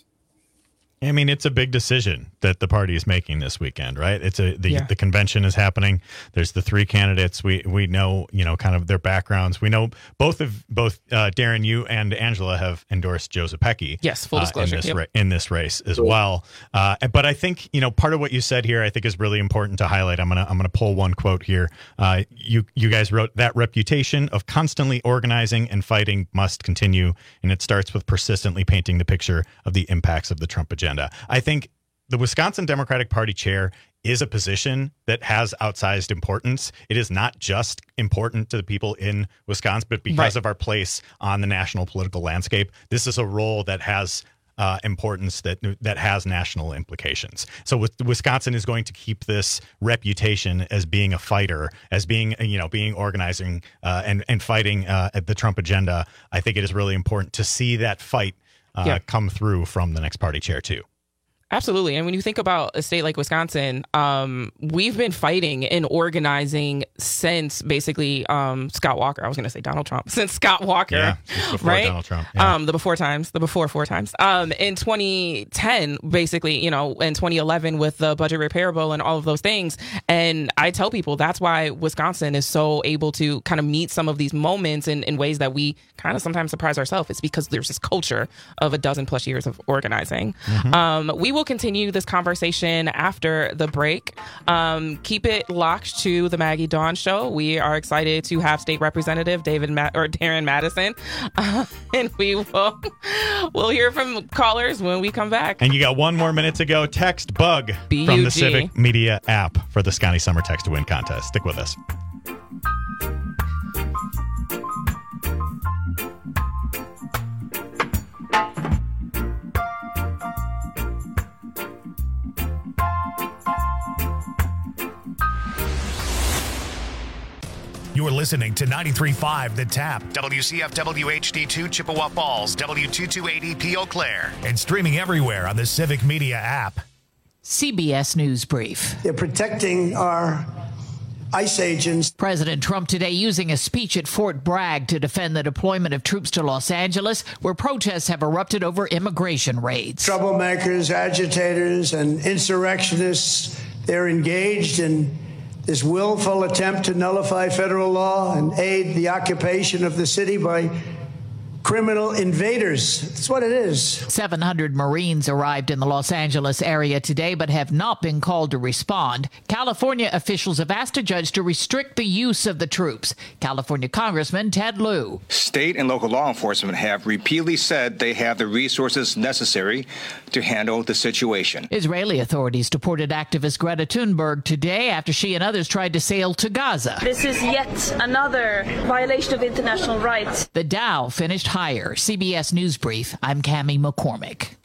I mean, it's a big decision that the party is making this weekend, right? It's a the, Yeah. the convention is happening. There's the three candidates. We we know, you know, kind of their backgrounds. We know both of both uh, Darren, you and Angela have endorsed Joe Zepecki. Yes, full disclosure. Uh, in this Yep. ra- in this race as well. Uh, but I think, you know, part of what you said here, I think, is really important to highlight. I'm gonna I'm gonna pull one quote here. Uh, you you guys wrote that reputation of constantly organizing and fighting must continue, and it starts with persistently painting the picture of the impacts of the Trump agenda. I think the Wisconsin Democratic Party chair is a position that has outsized importance. It is not just important to the people in Wisconsin, but because Right. of our place on the national political landscape, this is a role that has uh, importance that that has national implications. So with, Wisconsin is going to keep this reputation as being a fighter, as being, you know, being organizing uh, and, and fighting uh, at the Trump agenda. I think it is really important to see that fight uh, Yeah. come through from the next party chair too. Absolutely. And when you think about a state like Wisconsin, um, we've been fighting and organizing since basically um, Scott Walker. I was going to say Donald Trump, since Scott Walker, Yeah, since before right? Donald Trump. Yeah. Um, the before times, the before four times. Um, in twenty ten, basically, you know, in twenty eleven with the budget repair bill and all of those things. And I tell people that's why Wisconsin is so able to kind of meet some of these moments in, in ways that we kind of sometimes surprise ourselves. It's because there's this culture of a dozen plus years of organizing. Mm-hmm. Um, we will continue this conversation after the break. Um, keep it locked to the Maggie Dawn Show. We are excited to have State Representative David Ma- or Darren Madison, uh, and we will we'll hear from callers when we come back. And you got one more minute to go. Text BUG B U G from the Civic Media app for the Scotty Summer Text to Win contest. Stick with us. listening to ninety-three point five The Tap, W C F W H D two Chippewa Falls, W two two eight E P Eau Claire, and streaming everywhere on the Civic Media app. C B S News Brief. They're protecting our ICE agents. President Trump today using a speech at Fort Bragg to defend the deployment of troops to Los Angeles, where protests have erupted over immigration raids. Troublemakers, agitators, and insurrectionists, they're engaged in this willful attempt to nullify federal law and aid the occupation of the city by criminal invaders. That's what it is. seven hundred Marines arrived in the Los Angeles area today but have not been called to respond. California officials have asked a judge to restrict the use of the troops. California Congressman Ted Lieu. State and local law enforcement have repeatedly said they have the resources necessary to handle the situation. Israeli authorities deported activist Greta Thunberg today after she and others tried to sail to Gaza. This is yet another violation of international rights. The Dow finished higher. C B S News Brief. I'm Cammie McCormick.